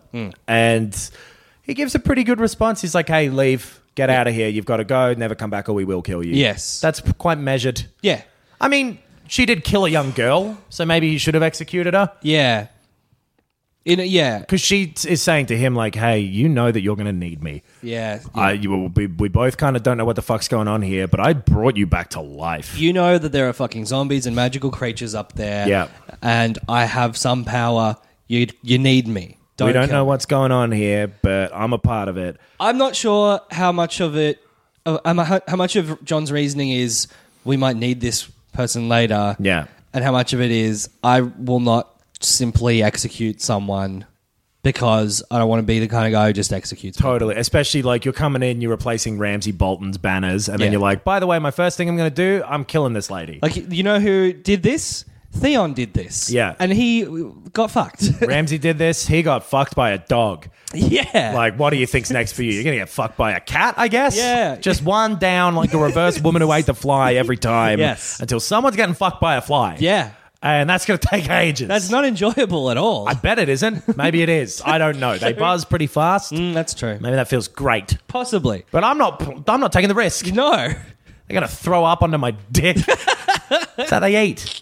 and he gives a pretty good response. He's like, "Hey, leave, get out of here. You've got to go. Never come back, or we will kill you." Yes. that's quite measured. Yeah. I mean, she did kill a young girl, so maybe he should have executed her. Yeah. In a, yeah. Because she t- is saying to him, like, hey, you know that you're going to need me. Yeah. yeah. I, you, we, we both kind of don't know what the fuck's going on here, but I brought you back to life. You know that there are fucking zombies and magical creatures up there. Yeah. And I have some power. You you need me. Don't we don't kill know me. what's going on here, but I'm a part of it. I'm not sure how much of it, uh, um, how how much of John's reasoning is we might need this person later. Yeah. And how much of it is I will not simply execute someone because I don't want to be the kind of guy who just executes people. Totally. Especially like you're coming in, you're replacing Ramsay Bolton's banners, and then Yeah. you're like, by the way, my first thing I'm going to do, I'm killing this lady. Like, you know who did this? Theon did this. Yeah. And he got fucked. Ramsay did this, he got fucked by a dog. yeah. Like, what do you think's next for you? You're going to get fucked by a cat, I guess? Yeah. Just one down, like a reverse woman who ate the fly every time. Yes. Until someone's getting fucked by a fly. Yeah. And that's going to take ages. That's not enjoyable at all. I bet it isn't. Maybe it is. I don't know. They buzz pretty fast. Mm, that's true. Maybe that feels great. Possibly. But I'm not I'm not taking the risk. No. They're going to throw up onto my dick. That's how they eat.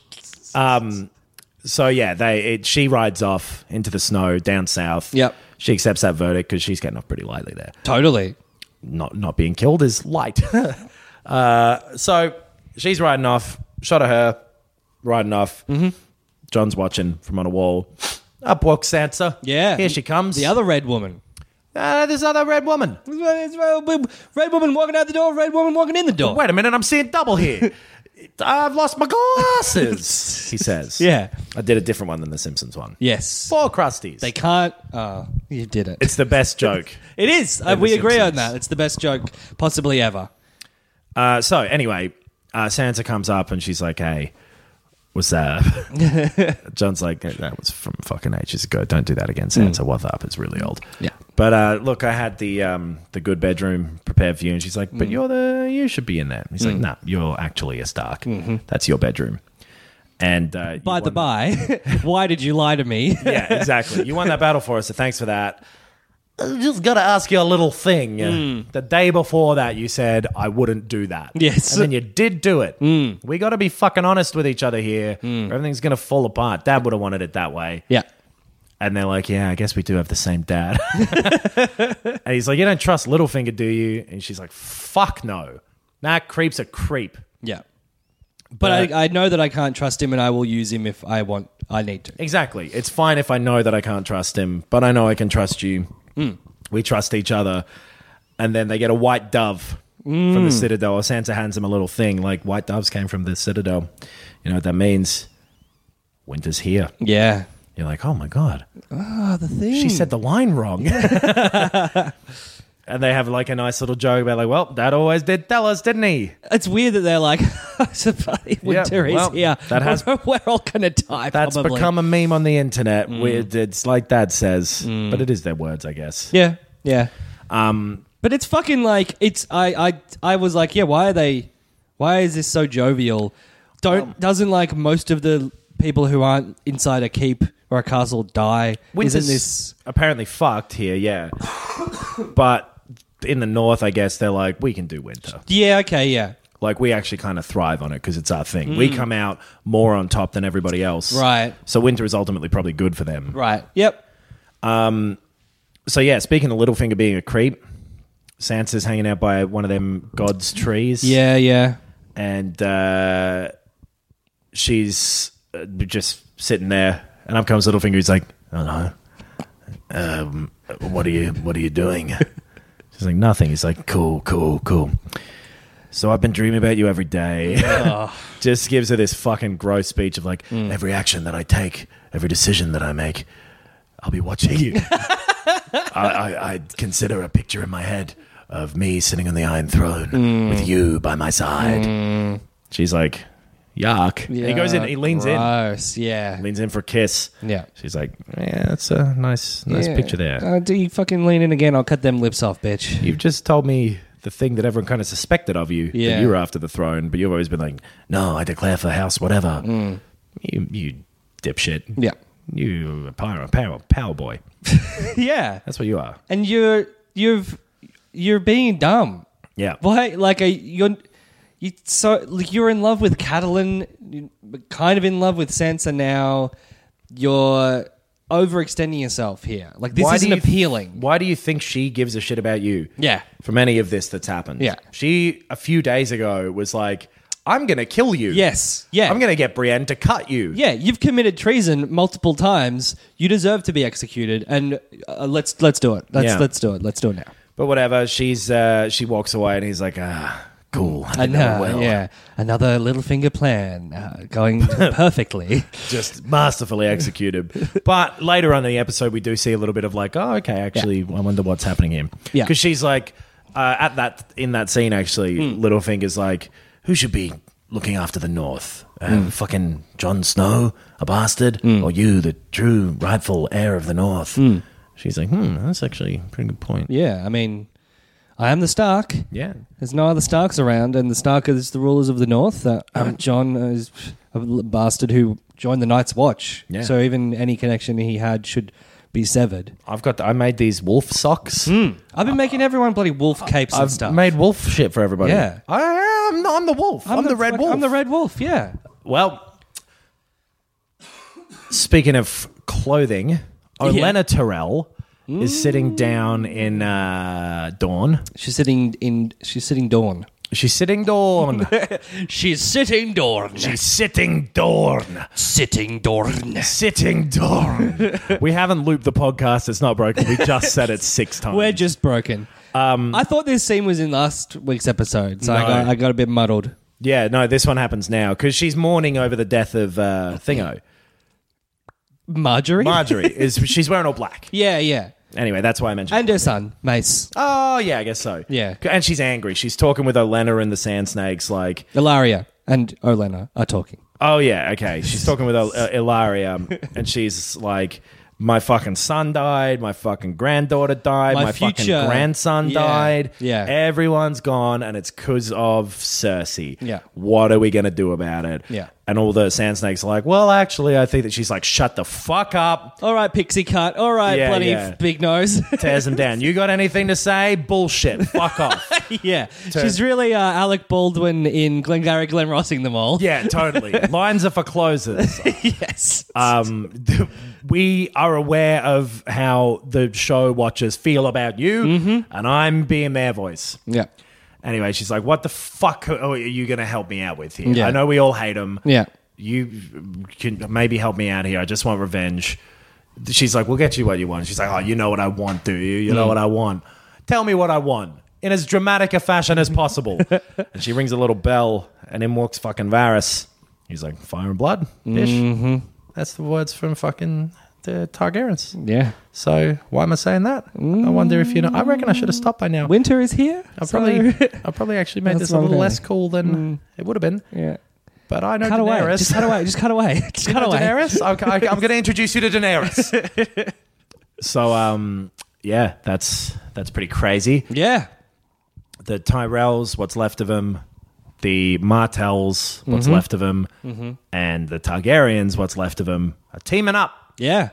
Um, so, yeah, they it, she rides off into the snow down south. Yep. She accepts that verdict because she's getting off pretty lightly there. Totally. Not not being killed is light. uh, so she's riding off. Shot of her riding off. Mm-hmm. John's watching from on a wall. Up walks Sansa. Yeah. Here she comes. The other red woman. Uh, this other red woman. Red woman walking out the door, red woman walking in the door. Wait a minute, I'm seeing double here. I've lost my glasses, he says. Yeah. I did a different one than the Simpsons one. Yes. Four Crusties. They can't. Oh, you did it. It's the best joke. It is. Uh, In The we agree on Simpsons. that. It's the best joke possibly ever. Uh, so, anyway, uh, Sansa comes up and she's like, hey, what's that? John's like, that was from fucking ages ago. Don't do that again, Sansa. What's up? It's really old. Yeah. But uh, look, I had the um, the good bedroom prepared for you. And she's like, but you're the, you should be in there. He's like, nah, you're actually a Stark. That's your bedroom. And uh, you By the won- by, why did you lie to me? Yeah, exactly. You won that battle for us, so thanks for that. I just got to ask you a little thing. The day before that, you said, I wouldn't do that. Yes. And then you did do it. We got to be fucking honest with each other here. Or everything's going to fall apart. Dad would have wanted it that way. Yeah. And they're like, yeah, I guess we do have the same dad. And he's like, you don't trust Littlefinger, do you? And she's like, fuck no. That creep's a creep. Yeah. But, But- I, I know that I can't trust him and I will use him if I want, I need to. Exactly. It's fine if I know that I can't trust him, but I know I can trust you. We trust each other. And then they get a white dove mm. from the Citadel. Or Sansa hands him a little thing like white doves came from the Citadel. You know what that means? Winter's here. Yeah. You're like, oh my God. Ah, oh, the thing. She said the line wrong. And they have like a nice little joke about like, well, Dad always did tell us, didn't he? It's weird that they're like, winter yeah, well, is here. That has, we're all going to die. That's probably. become a meme on the internet. Mm. Where it's like Dad says, mm. but it is their words, I guess. Yeah, yeah. Um, but it's fucking like it's. I, I, I was like, yeah. Why are they? Why is this so jovial? Don't um, doesn't like most of the people who aren't inside a keep or a castle die? Isn't this apparently fucked here? Yeah, but. In the north, I guess they're like, we can do winter. Yeah, okay, yeah. Like, we actually kind of thrive on it because it's our thing. Mm. We come out more on top than everybody else. Right. So winter is ultimately probably good for them. Right, yep. Um. So, yeah, speaking of Littlefinger being a creep, Sansa's hanging out by one of them god's trees. Yeah, yeah. And uh, she's uh, just sitting there. And up comes Littlefinger. He's like, oh, no. Um, what are you, what are you doing? He's like, nothing. He's like, cool, cool, cool. So I've been dreaming about you every day. Oh. Just gives her this fucking gross speech of like, mm. every action that I take, every decision that I make, I'll be watching you. I, I, I consider a picture in my head of me sitting on the Iron Throne mm. with you by my side. Mm. She's like, yuck. Yeah, he goes in, he leans gross, in. Yeah. Leans in for a kiss. Yeah. She's like, yeah, that's a nice nice yeah. picture there. Uh, do you fucking lean in again? I'll cut them lips off, bitch. You've just told me the thing that everyone kind of suspected of you, yeah. that you were after the throne, but you've always been like, no, I declare for house whatever. Mm. You you dipshit. Yeah. You a power, power, power boy. Yeah. That's what you are. And you're, you've, you're being dumb. Yeah. Why? Like, a, you're... You so like you're in love with Catelyn, you're kind of in love with Sansa now. You're overextending yourself here. Like this why isn't th- appealing. Why do you think she gives a shit about you? Yeah, from any of this that's happened. Yeah, she a few days ago was like, "I'm gonna kill you." Yes, yeah, I'm gonna get Brienne to cut you. Yeah, you've committed treason multiple times. You deserve to be executed, and uh, let's let's do it. Let's yeah. let's do it. Let's do it now. But whatever. She's uh, she walks away, and he's like, ah. Cool. I and, uh, well. Yeah, another Littlefinger plan uh, going perfectly. Just masterfully executed. But later on in the episode, we do see a little bit of like, oh, okay, actually, yeah. I wonder what's happening here. Yeah. Because she's like, uh, at that in that scene, actually, mm. Littlefinger's like, who should be looking after the North? Uh, mm. Fucking Jon Snow, a bastard? Mm. Or you, the true rightful heir of the North? Mm. She's like, hmm, that's actually a pretty good point. Yeah, I mean... I am the Stark. Yeah. There's no other Starks around, and the Stark is the rulers of the North. Uh, um, Jon is a bastard who joined the Night's Watch. Yeah. So even any connection he had should be severed. I've got. The, I made these wolf socks. Mm. I've been uh, making everyone bloody wolf capes I've and stuff. I've made wolf shit for everybody. Yeah. I am. I'm the wolf. I'm, I'm the, the red fuck, wolf. I'm the red wolf. Yeah. Well, speaking of clothing, Olenna yeah. Tyrell. Mm. Is sitting down in uh, Dawn. She's sitting in. She's sitting Dawn. She's sitting Dawn. She's sitting Dawn. She's sitting Dawn. Sitting Dawn. Sitting Dawn. We haven't looped the podcast. It's not broken. We just said it six times. We're just broken. Um, I thought this scene was in last week's episode, so no. I, got, I got a bit muddled. Yeah, no, this one happens now because she's mourning over the death of uh, Thingo. Marjorie. Marjorie is. She's wearing all black. Yeah, yeah. Anyway, that's why I mentioned And her son, Mace. Oh, yeah, I guess so. Yeah. And she's angry. She's talking with Olenna and the Sand Snakes like... Ilaria and Olenna are talking. Oh, yeah, okay. She's talking with uh, Ilaria and she's like, my fucking son died, my fucking granddaughter died, my, my future, fucking grandson yeah, died. Yeah. Everyone's gone and it's because of Cersei. Yeah. What are we going to do about it? Yeah. And all the Sand Snakes are like, well, actually, I think that she's like, shut the fuck up. All right, pixie cut. All right, Yeah, bloody yeah. big nose. Tears him down. You got anything to say? Bullshit. Fuck off. Yeah. She's really uh, Alec Baldwin in Glengarry Glen Rossing them all. Yeah, totally. Lines are for closers. Yes. Um, th- we are aware of how the show watchers feel about you, Mm-hmm. and I'm being their voice. Yeah. Anyway, she's like, what the fuck are you going to help me out with here? Yeah. I know we all hate him. Yeah. You can maybe help me out here. I just want revenge. She's like, we'll get you what you want. She's like, oh, you know what I want, do you? You know Mm. what I want. Tell me what I want. in as dramatic a fashion as possible. And she rings a little bell, and in walks fucking Varys. He's like, fire and blood, fish. Mm-hmm. That's the words from fucking the Targaryens. Yeah. So why am I saying that? Mm. I wonder if you know. I reckon I should have stopped by now. Winter is here. I so- probably, I probably actually made That's this a little okay. less cool than mm. it would have been. Yeah. But I know cut Daenerys. away. Just cut away. Just cut away. Just You cut know away. Daenerys? Okay, I, I'm going to introduce you to Daenerys. So, um, yeah, that's that's pretty crazy. Yeah. The Tyrells, what's left of them, the Martells, what's Mm-hmm. left of them, mm-hmm. and the Targaryens, what's left of them, are teaming up. Yeah.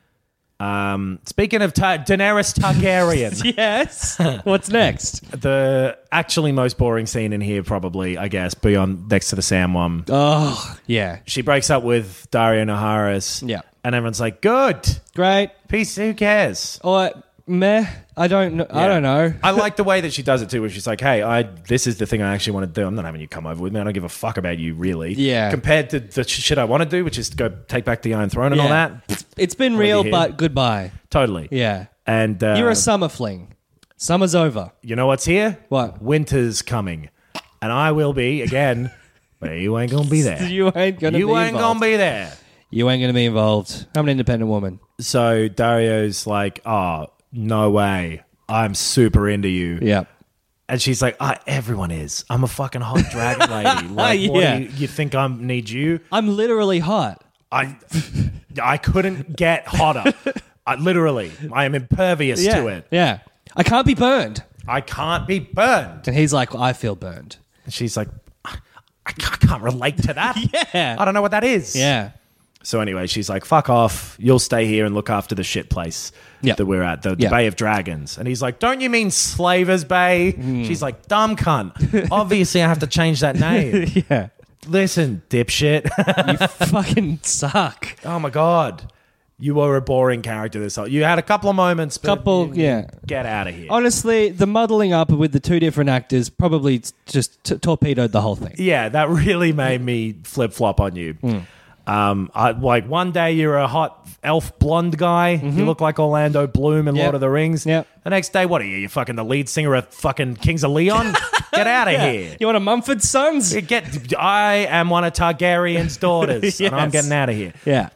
Um, speaking of Ta- Daenerys Targaryen, Yes. What's next? the actually most boring scene in here, probably, I guess, beyond next to the Sam one. Oh, yeah. She breaks up with Dario Naharis. Yeah. And everyone's like, good. Great. Peace, who cares? Or meh. I don't know. I Yeah. don't know. I like the way that she does it too, where she's like, hey, I this is the thing I actually want to do. I'm not having you come over with me. I don't give a fuck about you, really. Yeah. Compared to the sh- shit I want to do, which is to go take back the Iron Throne and all Yeah. that. It's, it's been Already real, here. but goodbye. Totally. Yeah. And uh, You're a summer fling. Summer's over. you know what's here? What? Winter's coming. And I will be, again, but you ain't going to be there. You ain't going to be You ain't involved. going to be there. You ain't going to be involved. I'm an independent woman. So Dario's like, oh, no way. I'm super into you. Yeah. And she's like, ah, everyone is. I'm a fucking hot dragon lady. Like, what Yeah. do you, you think I need you? I'm literally hot. I I couldn't get hotter. I, literally, I am impervious Yeah. to it. Yeah. I can't be burned. I can't be burned. And he's like, well, I feel burned. And she's like, I can't, I can't relate to that. Yeah. I don't know what that is. Yeah. So anyway, she's like, fuck off. You'll stay here and look after the shit place Yep. that we're at, the, the Yep. Bay of Dragons. And he's like, don't you mean Slavers Bay? Mm. She's like, dumb cunt. Obviously, I have to change that name. Yeah. Listen, dipshit. You fucking suck. Oh my God. You were a boring character this whole. You had a couple of moments, but Couple, you- yeah. get out of here. Honestly, the muddling up with the two different actors probably t- just t- torpedoed the whole thing. Yeah, that really made me flip flop on you. Hmm. Um, I, like one day you're a hot elf blonde guy. You look like Orlando Bloom in Mm-hmm. Yep. Lord of the Rings. Yep. The next day, what are you? You fucking the lead singer of fucking Kings of Leon? Get out of Yeah. here. You want a Mumford Sons? You Get. I am one of Targaryen's daughters, and I'm Yes. getting out of here. Yeah.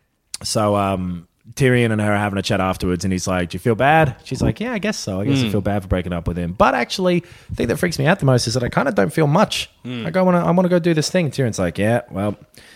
So um, Tyrion and her are having a chat afterwards, and he's like, do you feel bad? She's like, yeah, I guess so. I guess Hmm. I feel bad for breaking up with him. But actually, the thing that freaks me out the most is that I kind of don't feel much. Hmm. I go, wanna, I want to go do this thing. Tyrion's like, yeah, well,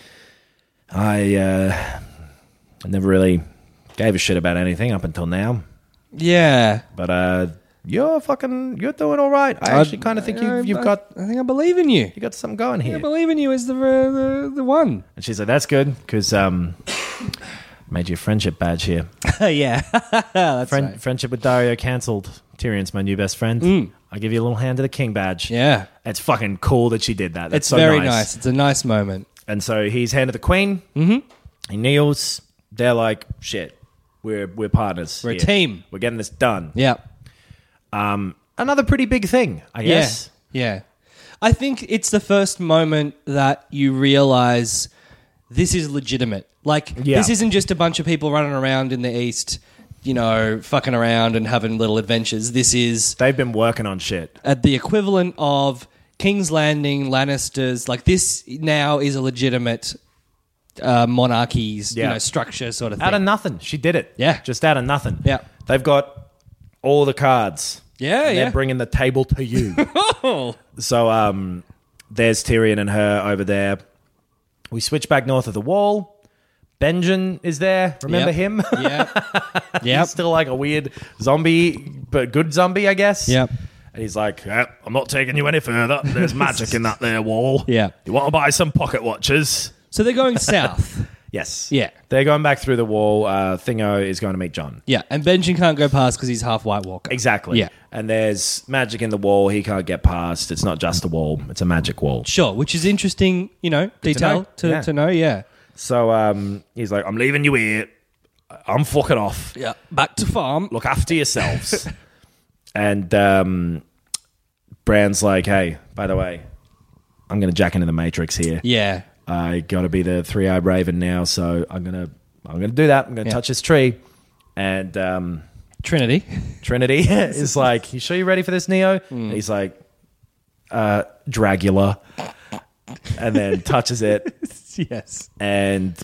I, uh, I never really gave a shit about anything up until now. Yeah. But uh, you're fucking, you're doing all right. I actually kind of think I- you've, you've I- got, I think I believe in you. you got something going I here. believe in you as the uh, the, the one. And she's like, that's good because um, made you a friendship badge here. yeah. That's Friend, right. Friendship with Dario cancelled. Tyrion's my new best friend. I give you a little hand to the king badge. Yeah. It's fucking cool that she did that. That's It's so very nice. nice. It's a nice moment. And so he's hand to the queen. Mm-hmm. He kneels. They're like, shit, we're we're partners. We're a here. team. We're getting this done. Yeah. Another pretty big thing, I guess. Yeah. Yeah. I think it's the first moment that you realize this is legitimate. Like, Yeah. this isn't just a bunch of people running around in the East, you know, fucking around and having little adventures. This is They've been working on shit. at the equivalent of King's Landing, Lannisters. Like, this now is a legitimate uh, monarchy's, Yeah. you know, structure sort of thing. Out of nothing. She did it. Yeah. Just out of nothing. Yeah. They've got all the cards. Yeah, and yeah. They're bringing the table to you. Oh. So um, there's Tyrion and her over there. We switch back north of the wall. Benjen is there. Remember Yep. him? Yep. He's Yep. still like a weird zombie, but good zombie, I guess. Yep. And he's like, "Eh, I'm not taking you any further. There's magic in that there wall. Yeah. You want to buy some pocket watches? So they're going south. Yes. Yeah. They're going back through the wall. Uh, Thingo is going to meet John. Yeah, and Benjen can't go past because he's half White Walker. Exactly. Yeah. And there's magic in the wall. He can't get past. It's not just a wall. It's a magic wall. Sure, which is interesting, you know, detail know. to, Yeah. to know, yeah. So um, he's like, I'm leaving you here. I'm fucking off. Yeah, back to farm. Look after yourselves. And um, Bran's like, hey, by the way, I'm going to jack into the Matrix here. Yeah. I got to be the three-eyed raven now, so I'm going to I'm going to do that. I'm going to Yeah. touch this tree. And um, Trinity. Trinity is like, you sure you're ready for this, Neo? Mm. And he's like, uh, Dragula. And then touches it. Yes. And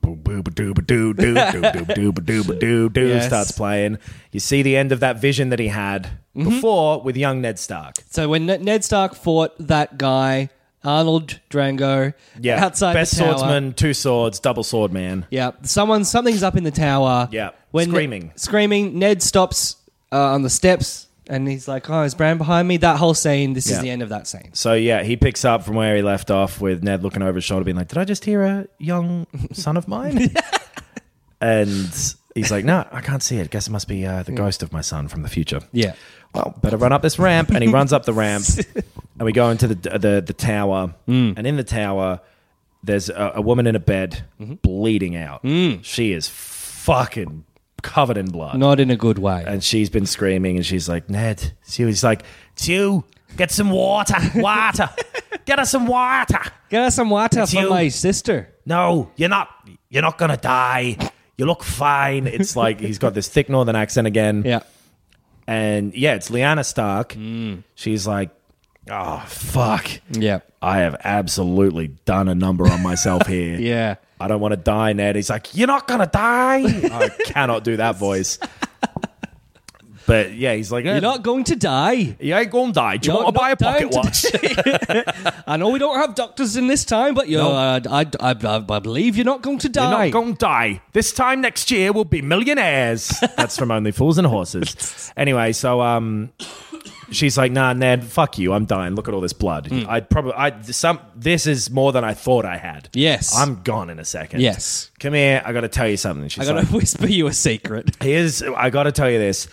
Yes. starts playing. You see the end of that vision that he had Mm-hmm. before with young Ned Stark. So when Ned Ned Stark fought that guy, Arnold Drango, Yeah. outside Best the tower. swordsman, two swords, double sword man. Yeah. Someone, something's up in the tower. Yeah. When Screaming. screaming. Ned stops uh, on the steps and he's like, oh, is Bran behind me? That whole scene, this Yeah. is the end of that scene. So yeah, he picks up from where he left off with Ned looking over his shoulder being like, did I just hear a young son of mine? And he's like, no, I can't see it. Guess it must be uh, the ghost of my son from the future. Yeah. Well, better run up this ramp. And he runs up the ramp and we go into the the, the tower. Mm. And in the tower, there's a, a woman in a bed Mm-hmm. bleeding out. Mm. She is fucking covered in blood. Not in a good way. And she's been screaming, and she's like, Ned, it's you. He's like, it's you. Get some water. Water. Get us some water. Get us some water It's for you. my sister. No, you're not. You're not going to die. You look fine. It's like he's got this thick northern accent again. Yeah. And yeah, it's Lyanna Stark. She's like, oh, fuck. Yeah. I have absolutely done a number on myself here. Yeah. I don't want to die, Ned. He's like, you're not going to die. I cannot do that voice. But yeah, he's like, You're not going to die. You ain't going to die. Do you You're want to buy a not pocket dying watch? I know we don't have doctors in this time, but you're, No. uh, I, I, I, I believe you're not going to You're die. not going to die. This time next year, we'll be millionaires. That's from Only Fools and Horses. Anyway, so um, she's like, nah, Ned, fuck you. I'm dying. Look at all this blood. I'd probably, I some. This is more than I thought I had. Yes. I'm gone in a second. Yes. Come here. I got to tell you something. She's I gotta like, whisper you a secret. here's, I got to tell you this.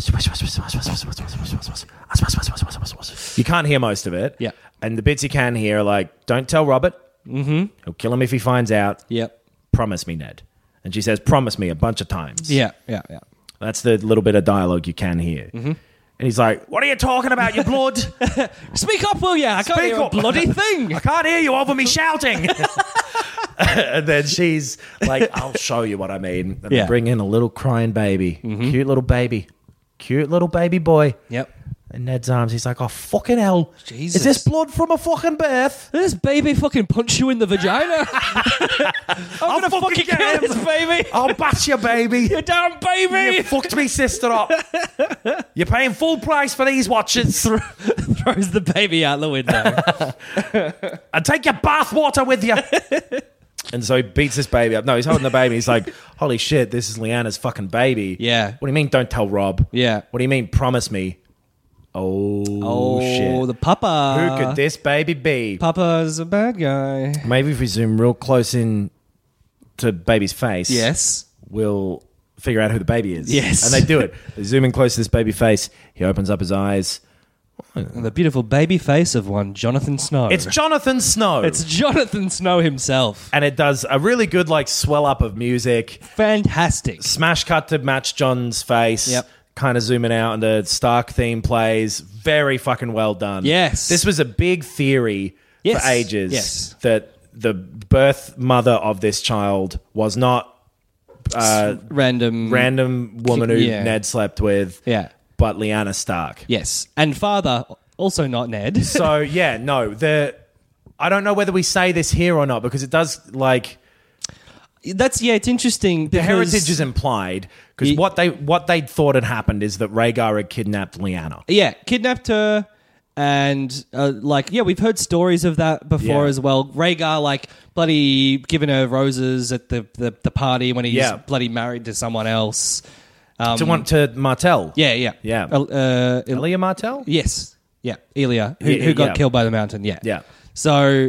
You can't hear most of it. Yeah. And the bits you can hear are like, don't tell Robert. Mm-hmm. He'll kill him if he finds out. Yep. Promise me, Ned. And she says, promise me a bunch of times. Yeah, yeah, yeah. That's the little bit of dialogue you can hear. Mm-hmm. And he's like, what are you talking about, you blood? Speak up, will ya? I can't Speak hear up. a bloody thing. I can't hear you over me shouting. And then she's like, I'll show you what I mean. And Yeah. they bring in a little crying baby. Cute little baby. Cute little baby boy. Yep. In Ned's arms, he's like, oh, fucking hell. Jesus. Is this blood from a fucking birth? This baby fucking punch you in the vagina. I'm I'll gonna fucking fucking get kill him. this baby. I'll bash you, baby. You damn baby. You fucked me sister up. You're paying full price for these watches. Throws the baby out the window. And take your bathwater with you. And so he beats this baby up. No, he's holding the baby. He's like, holy shit, this is Lyanna's fucking baby. Yeah. What do you mean, don't tell Rob? Yeah. What do you mean, promise me? Oh, Oh, shit. the papa. Who could this baby be? Papa's a bad guy. Maybe if we zoom real close in to baby's face, Yes. we'll figure out who the baby is. Yes. And they do it. They zoom in close to this baby face. He opens up his eyes. And the beautiful baby face of one Jonathan Snow. It's Jonathan Snow. It's Jonathan Snow himself. and it does a really good like swell up of music. Fantastic. Smash cut to match John's face. Yep. Kind of zooming out, and the Stark theme plays. Very fucking well done. Yes. This was a big theory Yes. for ages Yes. that the birth mother of this child was not uh, Random. random woman who Yeah. Ned slept with, Yeah. but Lyanna Stark. Yes. And father, also not Ned. So yeah, no, the I don't know whether we say this here or not because it does like That's, yeah, it's interesting. the heritage is implied because Ye- what they what they thought had happened is that Rhaegar had kidnapped Lyanna. Yeah, kidnapped her, and uh, like, yeah, we've heard stories of that before Yeah. as well. Rhaegar, like, bloody giving her roses at the, the, the party when he's Yeah. bloody married to someone else. Um, to want to Martell. yeah, yeah, Yeah. Uh, uh, Il- Elia Martell? yes, yeah, Elia, who, Yeah, who got yeah. killed by the mountain. Yeah, Yeah. So,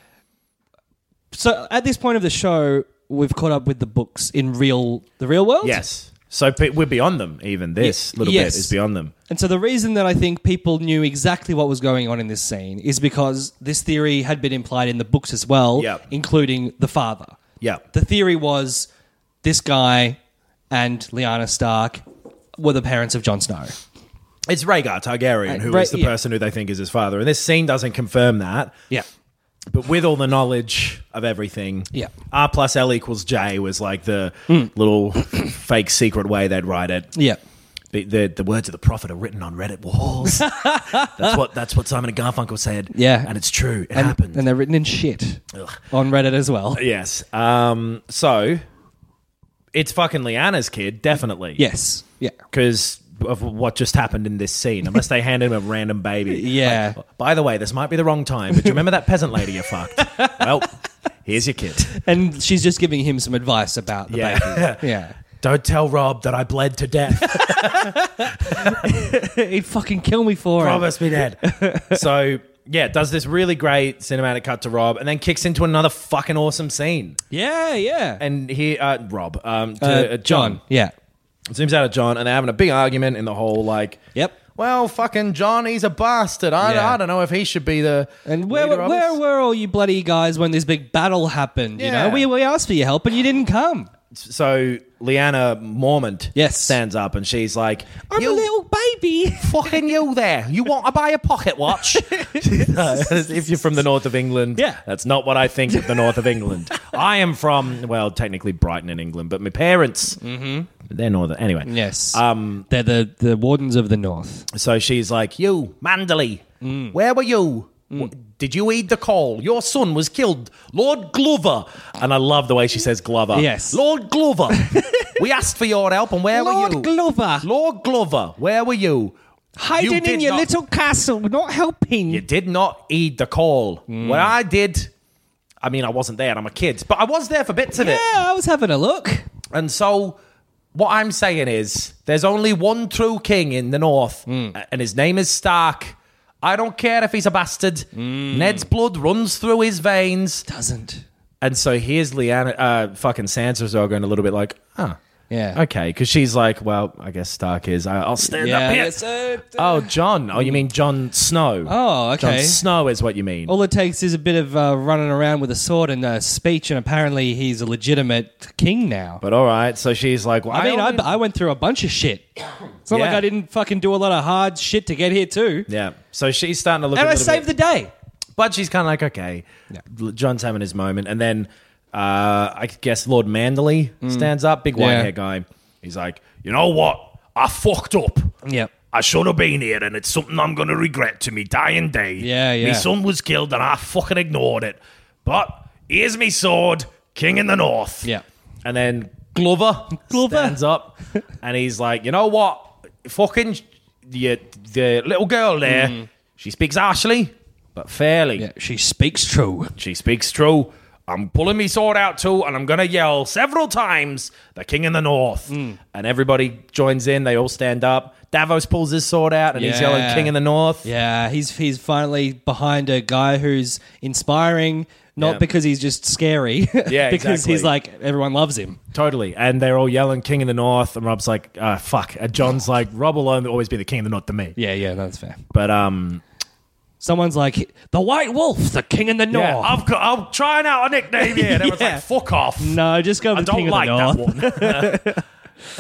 so at this point of the show, we've caught up with the books in real the real world. Yes. So pe- we're beyond them, even. This Ye- little yes. bit is beyond them. And so the reason that I think people knew exactly what was going on in this scene is because this theory had been implied in the books as well, Yep. including the father. Yeah. The theory was this guy and Lyanna Stark were the parents of Jon Snow. It's Rhaegar Targaryen, Uh, who is Rha- the yeah. person who they think is his father. And this scene doesn't confirm that. Yeah. But with all the knowledge of everything, Yeah. R plus L equals J was like the little fake secret way they'd write it. Yeah. the, the the words of the prophet are written on Reddit walls. that's what that's what Simon and Garfunkel said. Yeah. And it's true. It and, happened. And they're written in shit Ugh. on Reddit as well. Yes. Um, so, it's fucking Lyanna's kid, definitely. Yes. Yeah. Because of what just happened in this scene, unless they handed him a random baby. Yeah. Like, by the way, this might be the wrong time, but you remember that peasant lady you fucked? Well, here's your kid. And she's just giving him some advice about the Yeah. baby. Yeah. Don't tell Rob that I bled to death. He'd fucking kill me for it. Promise me dead. So, yeah, does this really great cinematic cut to Rob and then kicks into another fucking awesome scene. Yeah, yeah. And he, uh, Rob, um, to Uh, uh, John. John. Yeah. Zooms out at John and they're having a big argument in the whole, like, Yep. well, fucking John, he's a bastard. I, Yeah. I don't know if he should be the And where leader of where us. were all you bloody guys when this big battle happened? You Yeah. know, we, we asked for your help and you didn't come. So Lyanna Mormont Yes. stands up and she's like, I'm you a little baby. fucking you there. You want to buy a pocket watch? If you're from the north of England, Yeah. that's not what I think of the north of England. I am from, well, technically Brighton in England, but my parents, mm-hmm. they're northern. Anyway. Yes. Um, They're the, the wardens of the north. So she's like, you, Manderley, Mm. where were you? W- Did you heed the call? Your son was killed. Lord Glover. And I love the way she says Glover. Yes. Lord Glover. We asked for your help, and where Lord were you? Glover. Lord Glover, where were you? Hiding You in did your not- little castle, not helping. You did not heed the call. What I did, I mean, I wasn't there. I'm a kid. But I was there for bits of Yeah, it. I was having a look. And so what I'm saying is there's only one true king in the north, Mm. and his name is Stark. I don't care if he's a bastard. Mm. Ned's blood runs through his veins. Doesn't. And so here's Lyanna, uh, fucking Sansa as well, going a little bit like, huh. Yeah. Okay, because she's like, well, I guess Stark is. I- I'll stand Yeah. up here. It's, uh, Oh, John. Oh, you mean Jon Snow. Oh, okay. Jon Snow is what you mean. All it takes is a bit of uh, running around with a sword and a speech, and apparently he's a legitimate king now. But all right, so she's like, well, I mean, I, only- I went through a bunch of shit. It's not like Yeah. I didn't fucking do a lot of hard shit to get here too. Yeah. So she's starting to look And a I little saved bit, the day. But she's kind of like, okay. Yeah. John's having his moment. And then uh, I guess Lord Manderley stands up, big white Yeah. hair guy. He's like, you know what? I fucked up. Yep. I should have been here, and it's something I'm going to regret to me dying day. Yeah, yeah. My son was killed, and I fucking ignored it. But here's me sword, King in the North. Yeah. And then Glover, Glover. stands up, and he's like, you know what? Fucking the, the little girl there, she speaks harshly, but fairly. Yeah, she speaks true. She speaks true. I'm pulling me sword out too, and I'm going to yell several times, the King in the North. And everybody joins in. They all stand up. Davos pulls his sword out, and he's Yeah. yelling, King in the North. Yeah, he's he's finally behind a guy who's inspiring, not Yeah. because he's just scary. Yeah, because exactly. he's like, everyone loves him. Totally. And they're all yelling, King in the North. And Rob's like, uh, fuck. And John's like, Rob will only always be the King of the North to me. Yeah, yeah, that's fair. But, um... Someone's like, the White Wolf, the King in the North. Yeah, I've got, I'm trying out a nickname here. And everyone's Yeah. like, fuck off. No, just go I with don't King like of the North. that one.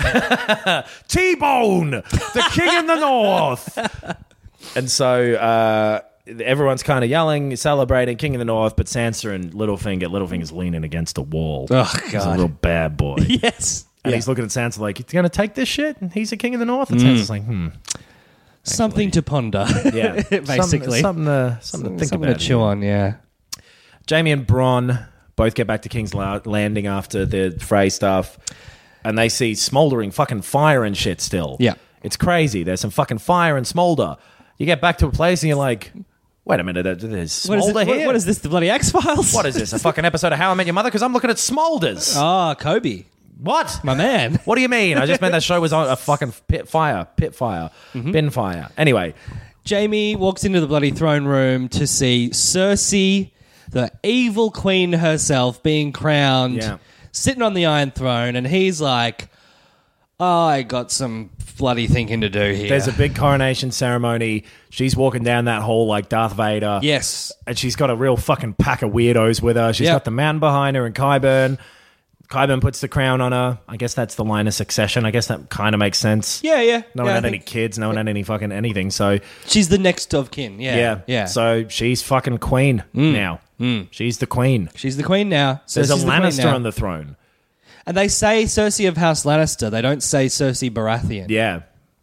T-Bone, the King in the North. And so uh, everyone's kind of yelling, celebrating King in the North, but Sansa and Littlefinger, Littlefinger's leaning against a wall. Oh, He's a God. little bad boy. Yes. And Yeah. he's looking at Sansa like, he's going to take this shit? And he's a King of the North? And Sansa's like, hmm. Something to ponder. Yeah. Basically. Something, something, to, something to think Something about. to chew on, yeah. Jamie and Bronn both get back to King's La- Landing after the Frey stuff, and they see smoldering fucking fire and shit still. Yeah. It's crazy. There's some fucking fire and smolder. You get back to a place and you're like, wait a minute, there's What is, smolder it, here? what, what is this, the bloody X-Files? What is this, a fucking episode of How I Met Your Mother? Because I'm looking at smolders. Oh, Kobe. What? My man. What do you mean? I just meant that show was on a fucking pit fire, pit fire, Mm-hmm. bin fire. Anyway, Jamie walks into the bloody throne room to see Cersei, the evil queen herself, being crowned, Yeah. sitting on the Iron Throne, and he's like, I got some bloody thinking to do here. there's a big coronation ceremony. She's walking down that hall like Darth Vader. Yes. And she's got a real fucking pack of weirdos with her. She's Yep. got the man behind her and Qyburn. Qyburn puts the crown on her. I guess that's the line of succession. I guess that kind of makes sense. Yeah, yeah. No yeah, one I had any think kids. No one had any fucking anything. So, She's the next of kin. Yeah. yeah. Yeah. So she's fucking queen now. She's the queen. She's the queen now. There's Cersei's a the queen Lannister now. on the throne. And they say Cersei of House Lannister. They don't say Cersei Baratheon. Yeah.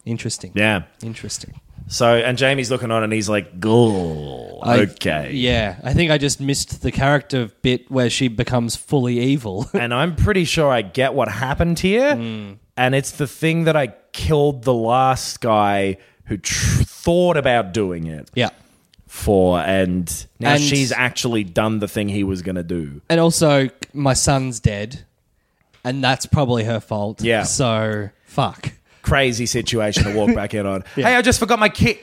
Interesting. Yeah. Interesting. So, and Jamie's looking on and he's like, "Ghoul, I- okay." Yeah, I think I just missed the character bit where she becomes fully evil. And I'm pretty sure I get what happened here. Mm. And it's the thing that I killed the last guy who tr- thought about doing it Yeah. for. And now And- she's actually done the thing he was going to do. And also, my son's dead, and that's probably her fault. Yeah. So, fuck. Crazy situation to walk back in on. Hey, I just forgot my kit.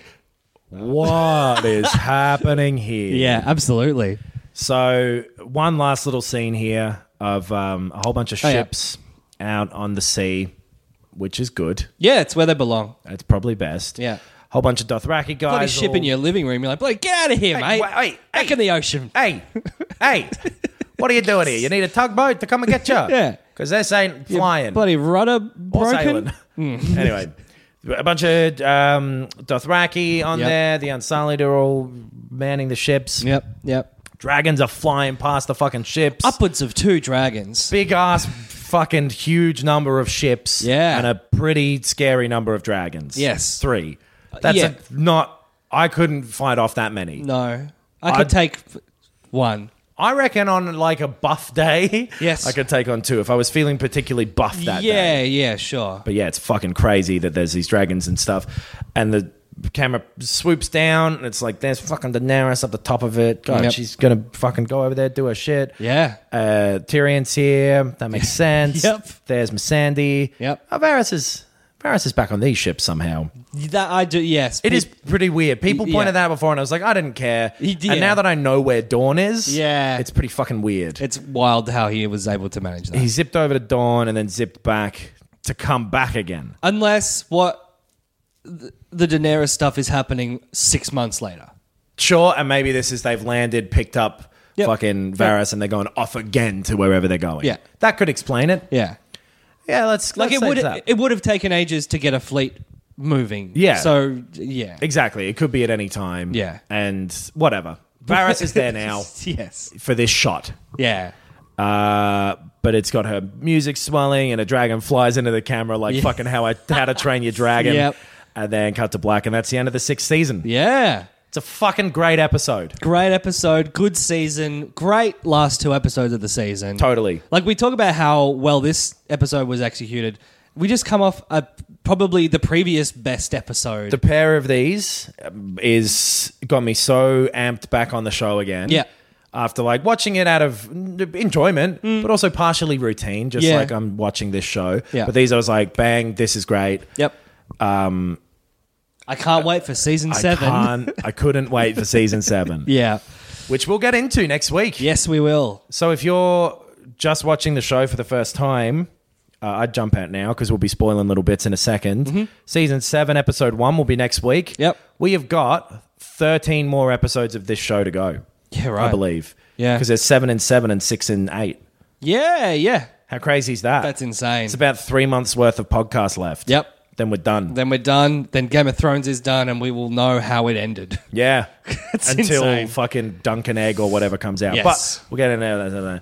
What is happening here? Yeah, absolutely. So, one last little scene here of um, a whole bunch of Oh, yeah. ships out on the sea, which is good. Yeah, it's where they belong. It's probably best. Yeah. Whole bunch of Dothraki guys. Bloody ship in all- your living room. You're like, bloody get out of here, Hey, mate. wait, hey, Back hey. in the ocean. Hey, hey, what are you doing here? You need a tugboat to come and get you? Yeah. Because this ain't flying. Bloody rudder or broken. sailing. Anyway, a bunch of um, Dothraki on Yep. there. The Unsullied are all manning the ships. Yep, yep. Dragons are flying past the fucking ships. Upwards of two dragons. Big ass fucking huge number of ships. Yeah. And a pretty scary number of dragons. Yes. Three. That's yeah. a, not... I couldn't fight off that many. No. I could I'd- take f- one. I reckon on like a buff day, Yes. I could take on two if I was feeling particularly buff that yeah, day. yeah, sure. But yeah, it's fucking crazy that there's these dragons and stuff. And the camera swoops down and it's like there's fucking Daenerys up the top of it. God, Yep. she's going to fucking go over there, do her shit. Yeah. Uh, Tyrion's here. That makes sense. Yep. There's Missandei. Yep. Oh, Varys is... Varys is back on these ships somehow. That I do, yes. It is pretty weird. People Yeah. pointed that out before and I was like, I didn't care. He did. And now that I know where Dawn is, Yeah. it's pretty fucking weird. It's wild how he was able to manage that. He zipped over to Dawn and then zipped back to come back again. Unless what th- the Daenerys stuff is happening six months later. Sure, and maybe this is they've landed, picked up Yep. fucking Varys, and they're going off again to wherever they're going. Yeah. That could explain it. Yeah. Yeah, let's, Like let's it say would that. it would have taken ages to get a fleet moving. Yeah. So yeah. Exactly. It could be at any time. Yeah. And whatever. Varys is there now Yes. for this shot. Yeah. Uh, but it's got her music swelling and a dragon flies into the camera like Yeah. fucking how I How to Train Your Dragon. Yep. And then cut to black, and that's the end of the sixth season. Yeah. It's a fucking great episode. Great episode, good season, great last two episodes of the season. Totally. Like we talk about how well this episode was executed. We just come off a, probably the previous best episode. The pair of these um, is got me so amped back on the show again. Yeah. After like watching it out of enjoyment, but also partially routine, just Yeah. like I'm watching this show. Yeah. But these I was like, bang, this is great. Yep. Um, I can't wait for season seven. I can't, I couldn't wait for season seven. Yeah. Which we'll get into next week. Yes, we will. So if you're just watching the show for the first time, uh, I'd jump out now because we'll be spoiling little bits in a second. Season seven, episode one will be next week. Yep. We have got thirteen more episodes of this show to go. Yeah, right. I believe. Yeah. Because there's seven and seven and six and eight. Yeah, yeah. How crazy is that? That's insane. It's about three months worth of podcast left. Yep. Then we're done. Then we're done. Then Game of Thrones is done, and we will know how it ended. yeah. That's Until insane. fucking Duncan Egg or whatever comes out. Yes. But we'll get into that.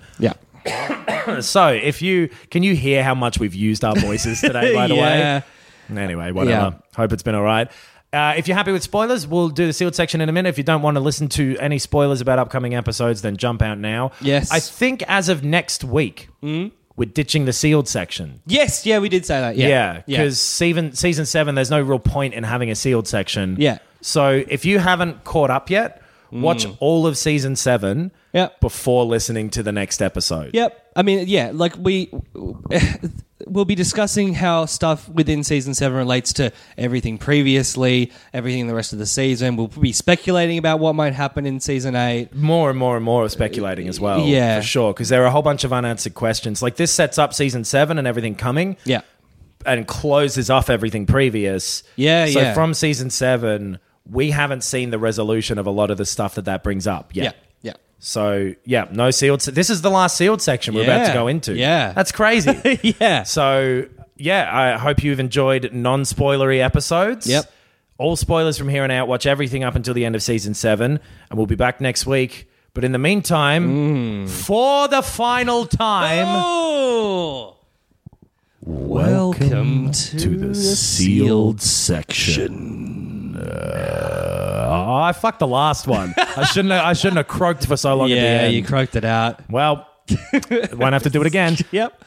Yeah. So, if you can you hear how much we've used our voices today, by the Yeah. way? Anyway, whatever. Yeah. Hope it's been all right. Uh, if you're happy with spoilers, we'll do the sealed section in a minute. If you don't want to listen to any spoilers about upcoming episodes, then jump out now. Yes. I think as of next week, we're ditching the sealed section. Yes, yeah, we did say that. Yeah. Yeah, because season, season seven, there's no real point in having a sealed section. Yeah. So if you haven't caught up yet, watch all of season seven Yep. before listening to the next episode. Yep. I mean, yeah, like we we'll be discussing how stuff within season seven relates to everything previously, everything the rest of the season. We'll be speculating about what might happen in season eight. More and more and more of speculating as well. Yeah. For sure. Because there are a whole bunch of unanswered questions. Like this sets up season seven and everything coming. Yeah. And closes off everything previous. Yeah, so yeah. from season seven, we haven't seen the resolution of a lot of the stuff that that brings up yet. Yeah. Yeah. So, yeah, no sealed. Se- this is the last sealed section we're about to Yeah. go into. Yeah. That's crazy. Yeah. So, yeah, I hope you've enjoyed non-spoilery episodes. Yep. All spoilers from here on out. Watch everything up until the end of season seven, and we'll be back next week. But in the meantime, for the final time, Oh. Welcome to, to the sealed section. Uh, oh, I fucked the last one. I shouldn't. Have, I shouldn't have croaked for so long. at the Yeah, end. you croaked it out. Well, won't have to do it again. Yep.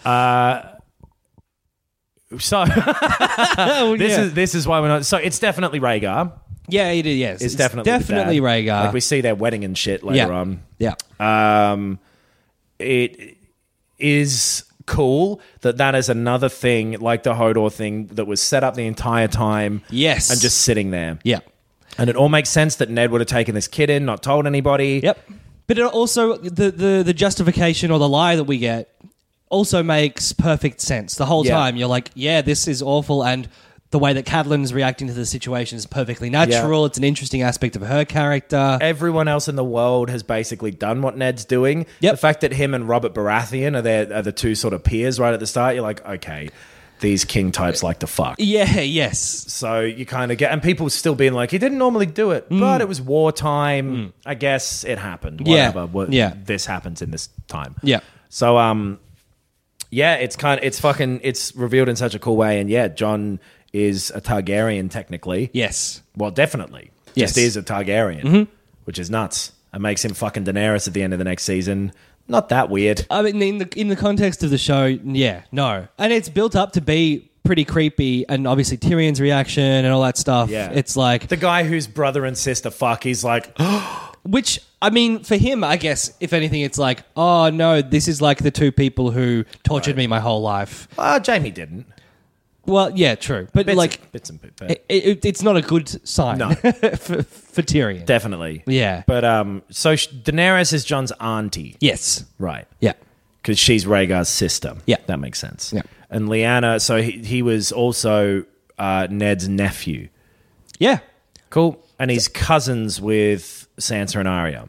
So Oh, this yeah. is this is why we're not. So it's definitely Rhaegar. Yeah, it is. Yes, It's, definitely the definitely dad. Rhaegar. Like we see their wedding and shit later yeah. on. Yeah. Um, it is cool that that is another thing, like the Hodor thing, that was set up the entire time. Yes. And just sitting there. Yeah. And it all makes sense that Ned would have taken this kid in, not told anybody. Yep. But it also the, the the justification or the lie that we get also makes perfect sense. The whole Yeah. time you're like, yeah, this is awful, and the way that Catelyn's reacting to the situation is perfectly natural. Yeah. It's an interesting aspect of her character. Everyone else in the world has basically done what Ned's doing. Yep. The fact that him and Robert Baratheon are there are the two sort of peers right at the start, you're like, okay, these king types like to fuck. Yeah, yes. So you kind of get, and people still being like, he didn't normally do it, but it was wartime. I guess it happened. Mm. Yeah. Whatever. What- Yeah. This happens in this time. Yeah. So, um, yeah, it's kind of, it's fucking, it's revealed in such a cool way. And yeah, Jon is a Targaryen technically. Yes. Well, definitely. Yes. Just is a Targaryen, which is nuts. It makes him fucking Daenerys at the end of the next season. Not that weird. I mean, in the in the context of the show, yeah, no, and it's built up to be pretty creepy, and obviously Tyrion's reaction and all that stuff. Yeah. It's like The guy whose brother and sister fuck, he's like, which I mean, for him, I guess if anything, it's like, oh no, this is like the two people who tortured me my whole life. oh, Jamie didn't. Well, yeah, true, but Bits, like, bits and bits. it, it, it's not a good sign No. for, for Tyrion. Definitely. Yeah. But um, so sh- Daenerys is Jon's auntie. Yes. Right. Yeah. Because she's Rhaegar's sister. Yeah. That makes sense. Yeah. And Lyanna, so he, he was also uh, Ned's nephew. Yeah. Cool. And he's cousins with Sansa and Arya.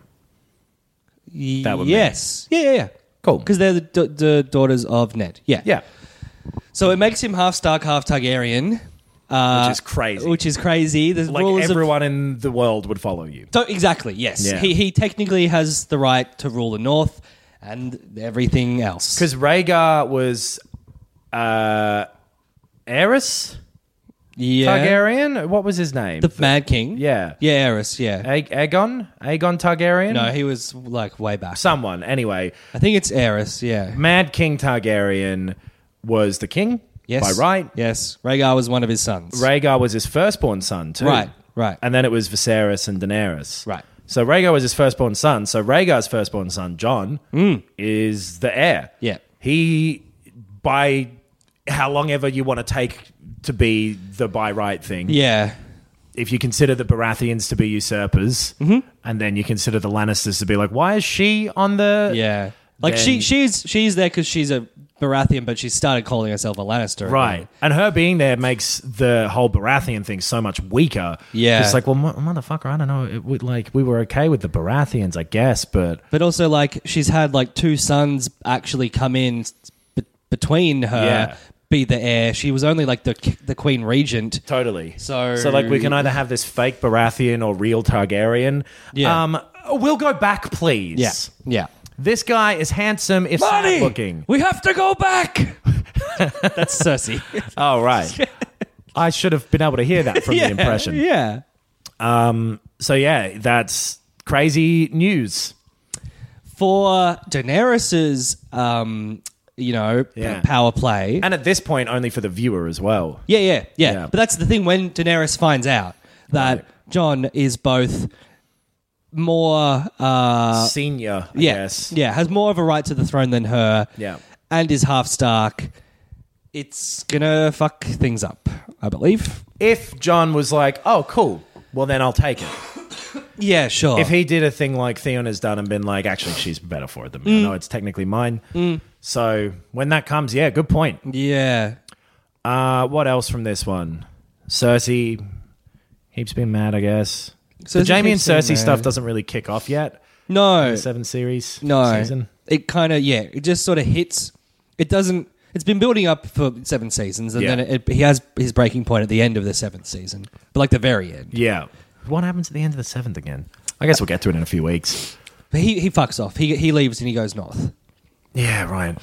That would yes. Yeah, yeah, yeah. Cool. Because they're the, d- the daughters of Ned. Yeah. Yeah. So it makes him half Stark, half Targaryen. Uh, Which is crazy. Which is crazy. The Like rules of- everyone in the world would follow you. So, exactly, yes. Yeah. He, he technically has the right to rule the North and everything else. Because Rhaegar was uh, Aerys yeah. Targaryen? What was his name? The Mad King. Yeah. Yeah, Aerys, yeah. A- Aegon? Aegon Targaryen? No, he was like way back. Someone. Anyway, I think it's Aerys, yeah. Mad King Targaryen was the king Yes. by right. Yes. Rhaegar was one of his sons. Rhaegar was his firstborn son too. Right, right. And then it was Viserys and Daenerys. Right. So Rhaegar was his firstborn son. So Rhaegar's firstborn son, Jon, is the heir. Mm. Yeah. He, by how long ever you want to take to be the by right thing, Yeah. if you consider the Baratheons to be usurpers, Mm-hmm. and then you consider the Lannisters to be like, why is she on the... Yeah. Like, Then- she she's she's there because she's a Baratheon, but she started calling herself a Lannister. Right. And her being there makes the whole Baratheon thing so much weaker. Yeah. It's like, well, mo- motherfucker, I don't know. It would, like, we were okay with the Baratheons, I guess, but... But also, like, she's had, like, two sons actually come in b- between her, Yeah. be the heir. She was only, like, the the Queen Regent. Totally. So- so like, we can either have this fake Baratheon or real Targaryen. Yeah. Um, we'll go back, please. Yeah. Yeah. This guy is handsome, if sad looking. We have to go back! That's Cersei. Oh, right. I should have been able to hear that from yeah, the impression. Yeah. Um, so, yeah, that's crazy news. For Daenerys's, um, you know, Yeah. power play. And at this point, only for the viewer as well. Yeah, yeah, yeah, Yeah. But that's the thing when Daenerys finds out that Right. Jon is both more, uh, Senior, I yeah, guess. yeah, has more of a right to the throne than her, Yeah. and is half Stark. It's gonna fuck things up, I believe. If Jon was like, oh, cool, well, then I'll take it. Yeah, sure. If he did a thing like Theon has done and been like, actually, she's better for it than me. I know it's technically mine. So when that comes, yeah, good point. yeah, Uh, what else from this one? Cersei keeps being mad, I guess. the Cersei Jamie and keeps being Cersei stuff mad. doesn't really kick off yet. no, The seven series no. season. It kind of yeah, it just sort of hits. It doesn't. It's been building up for seven seasons, and Yeah. then it, he has his breaking point at the end of the seventh season, but like the very end. Yeah. What happens at the end of the seventh again? I guess we'll get to it in a few weeks. But he he fucks off. He he leaves and he goes north. Yeah, right. He's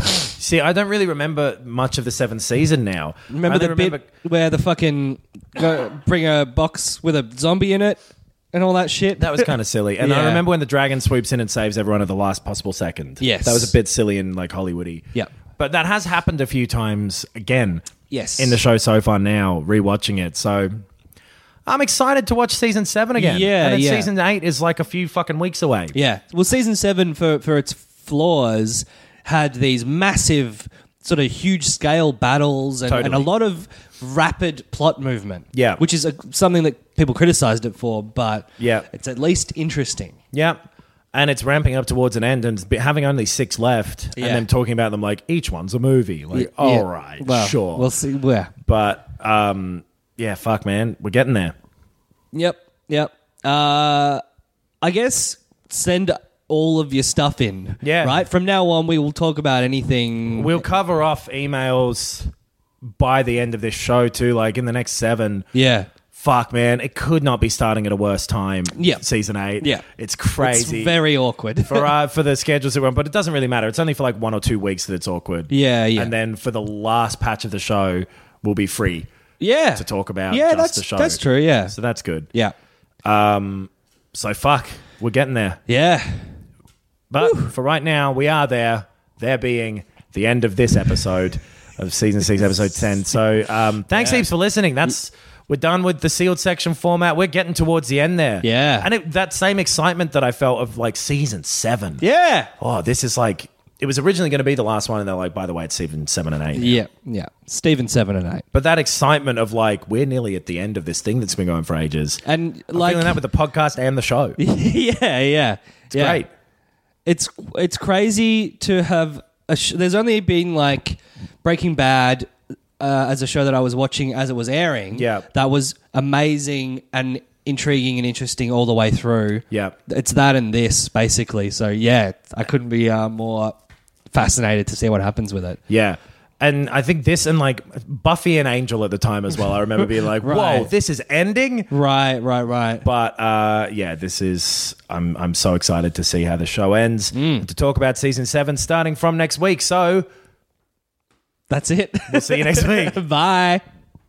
See, I don't really remember much of the seventh season now. Remember I the only bit where the fucking go, bring a box with a zombie in it and all that shit? That was kind of silly. And Yeah. I remember when the dragon swoops in and saves everyone at the last possible second. Yes. That was a bit silly and like Hollywoody. Yep. But that has happened a few times again. Yes. In the show so far now, rewatching it. So I'm excited to watch season seven again. Yeah, And then yeah. season eight is like a few fucking weeks away. Yeah. Well, season seven, for, for its flaws, had these massive, sort of huge scale battles and, and a Totally. lot of rapid plot movement. Yeah. Which is a, something that people criticized it for, but Yeah. it's at least interesting. Yeah. And it's ramping up towards an end, and having only six left, Yeah. and them talking about them like each one's a movie. Like, Yeah. all right, Well, sure. We'll see where. But um, yeah, fuck, man, we're getting there. Yep, yep. Uh, I guess send all of your stuff in. Yeah. Right? From now on, we will talk about anything. We'll cover off emails by the end of this show too. Like in the next seven. Yeah. Fuck, man, it could not be starting at a worse time. Yeah. Season eight. Yeah. It's crazy. It's very awkward. for uh, for the schedules that we're on, but it doesn't really matter. It's only for like one or two weeks that it's awkward. Yeah, yeah. And then for the last patch of the show, we'll be free yeah. to talk about Yeah, just that's, the show. that's true, yeah. So that's good. Yeah. Um, so fuck, we're getting there. Yeah. But for right now, we are there. There being the end of this episode of season six, episode ten. So um, thanks Yeah. heaps for listening. That's we're done with the sealed section format. We're getting towards the end there. Yeah. and it, that same excitement that I felt of like season seven. Yeah. Oh, this is like it was originally going to be the last one, and they're like, by the way, it's season seven and eight. now. Yeah. Yeah. Steven seven and eight. But that excitement of like we're nearly at the end of this thing that's been going for ages. And I'm like feeling that with the podcast and the show. yeah, yeah. It's yeah. great. It's it's crazy to have a sh- there's only been like Breaking Bad uh, as a show that I was watching as it was airing. Yeah. That was amazing and intriguing and interesting all the way through. Yeah. It's that and this basically. So yeah, I couldn't be uh, more fascinated to see what happens with it. Yeah. And I think this and like Buffy and Angel at the time as well. I remember being like, Right. whoa, this is ending. Right, right, right. But uh, yeah, this is. I'm I'm so excited to see how the show ends. Mm. To talk about season seven starting from next week. So That's it. we'll see you next week. Bye.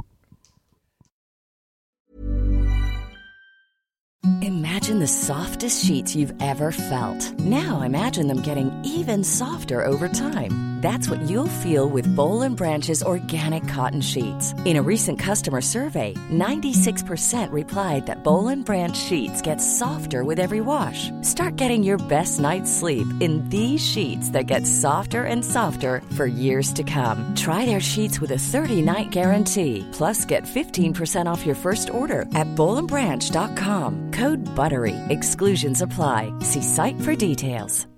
Imagine the softest sheets you've ever felt. Now imagine them getting even softer over time. That's what you'll feel with Bowl and Branch's organic cotton sheets. In a recent customer survey, ninety-six percent replied that Bowl and Branch sheets get softer with every wash. Start getting your best night's sleep in these sheets that get softer and softer for years to come. Try their sheets with a thirty-night guarantee. Plus, get fifteen percent off your first order at bowl and branch dot com. Code BUTTERY. Exclusions apply. See site for details.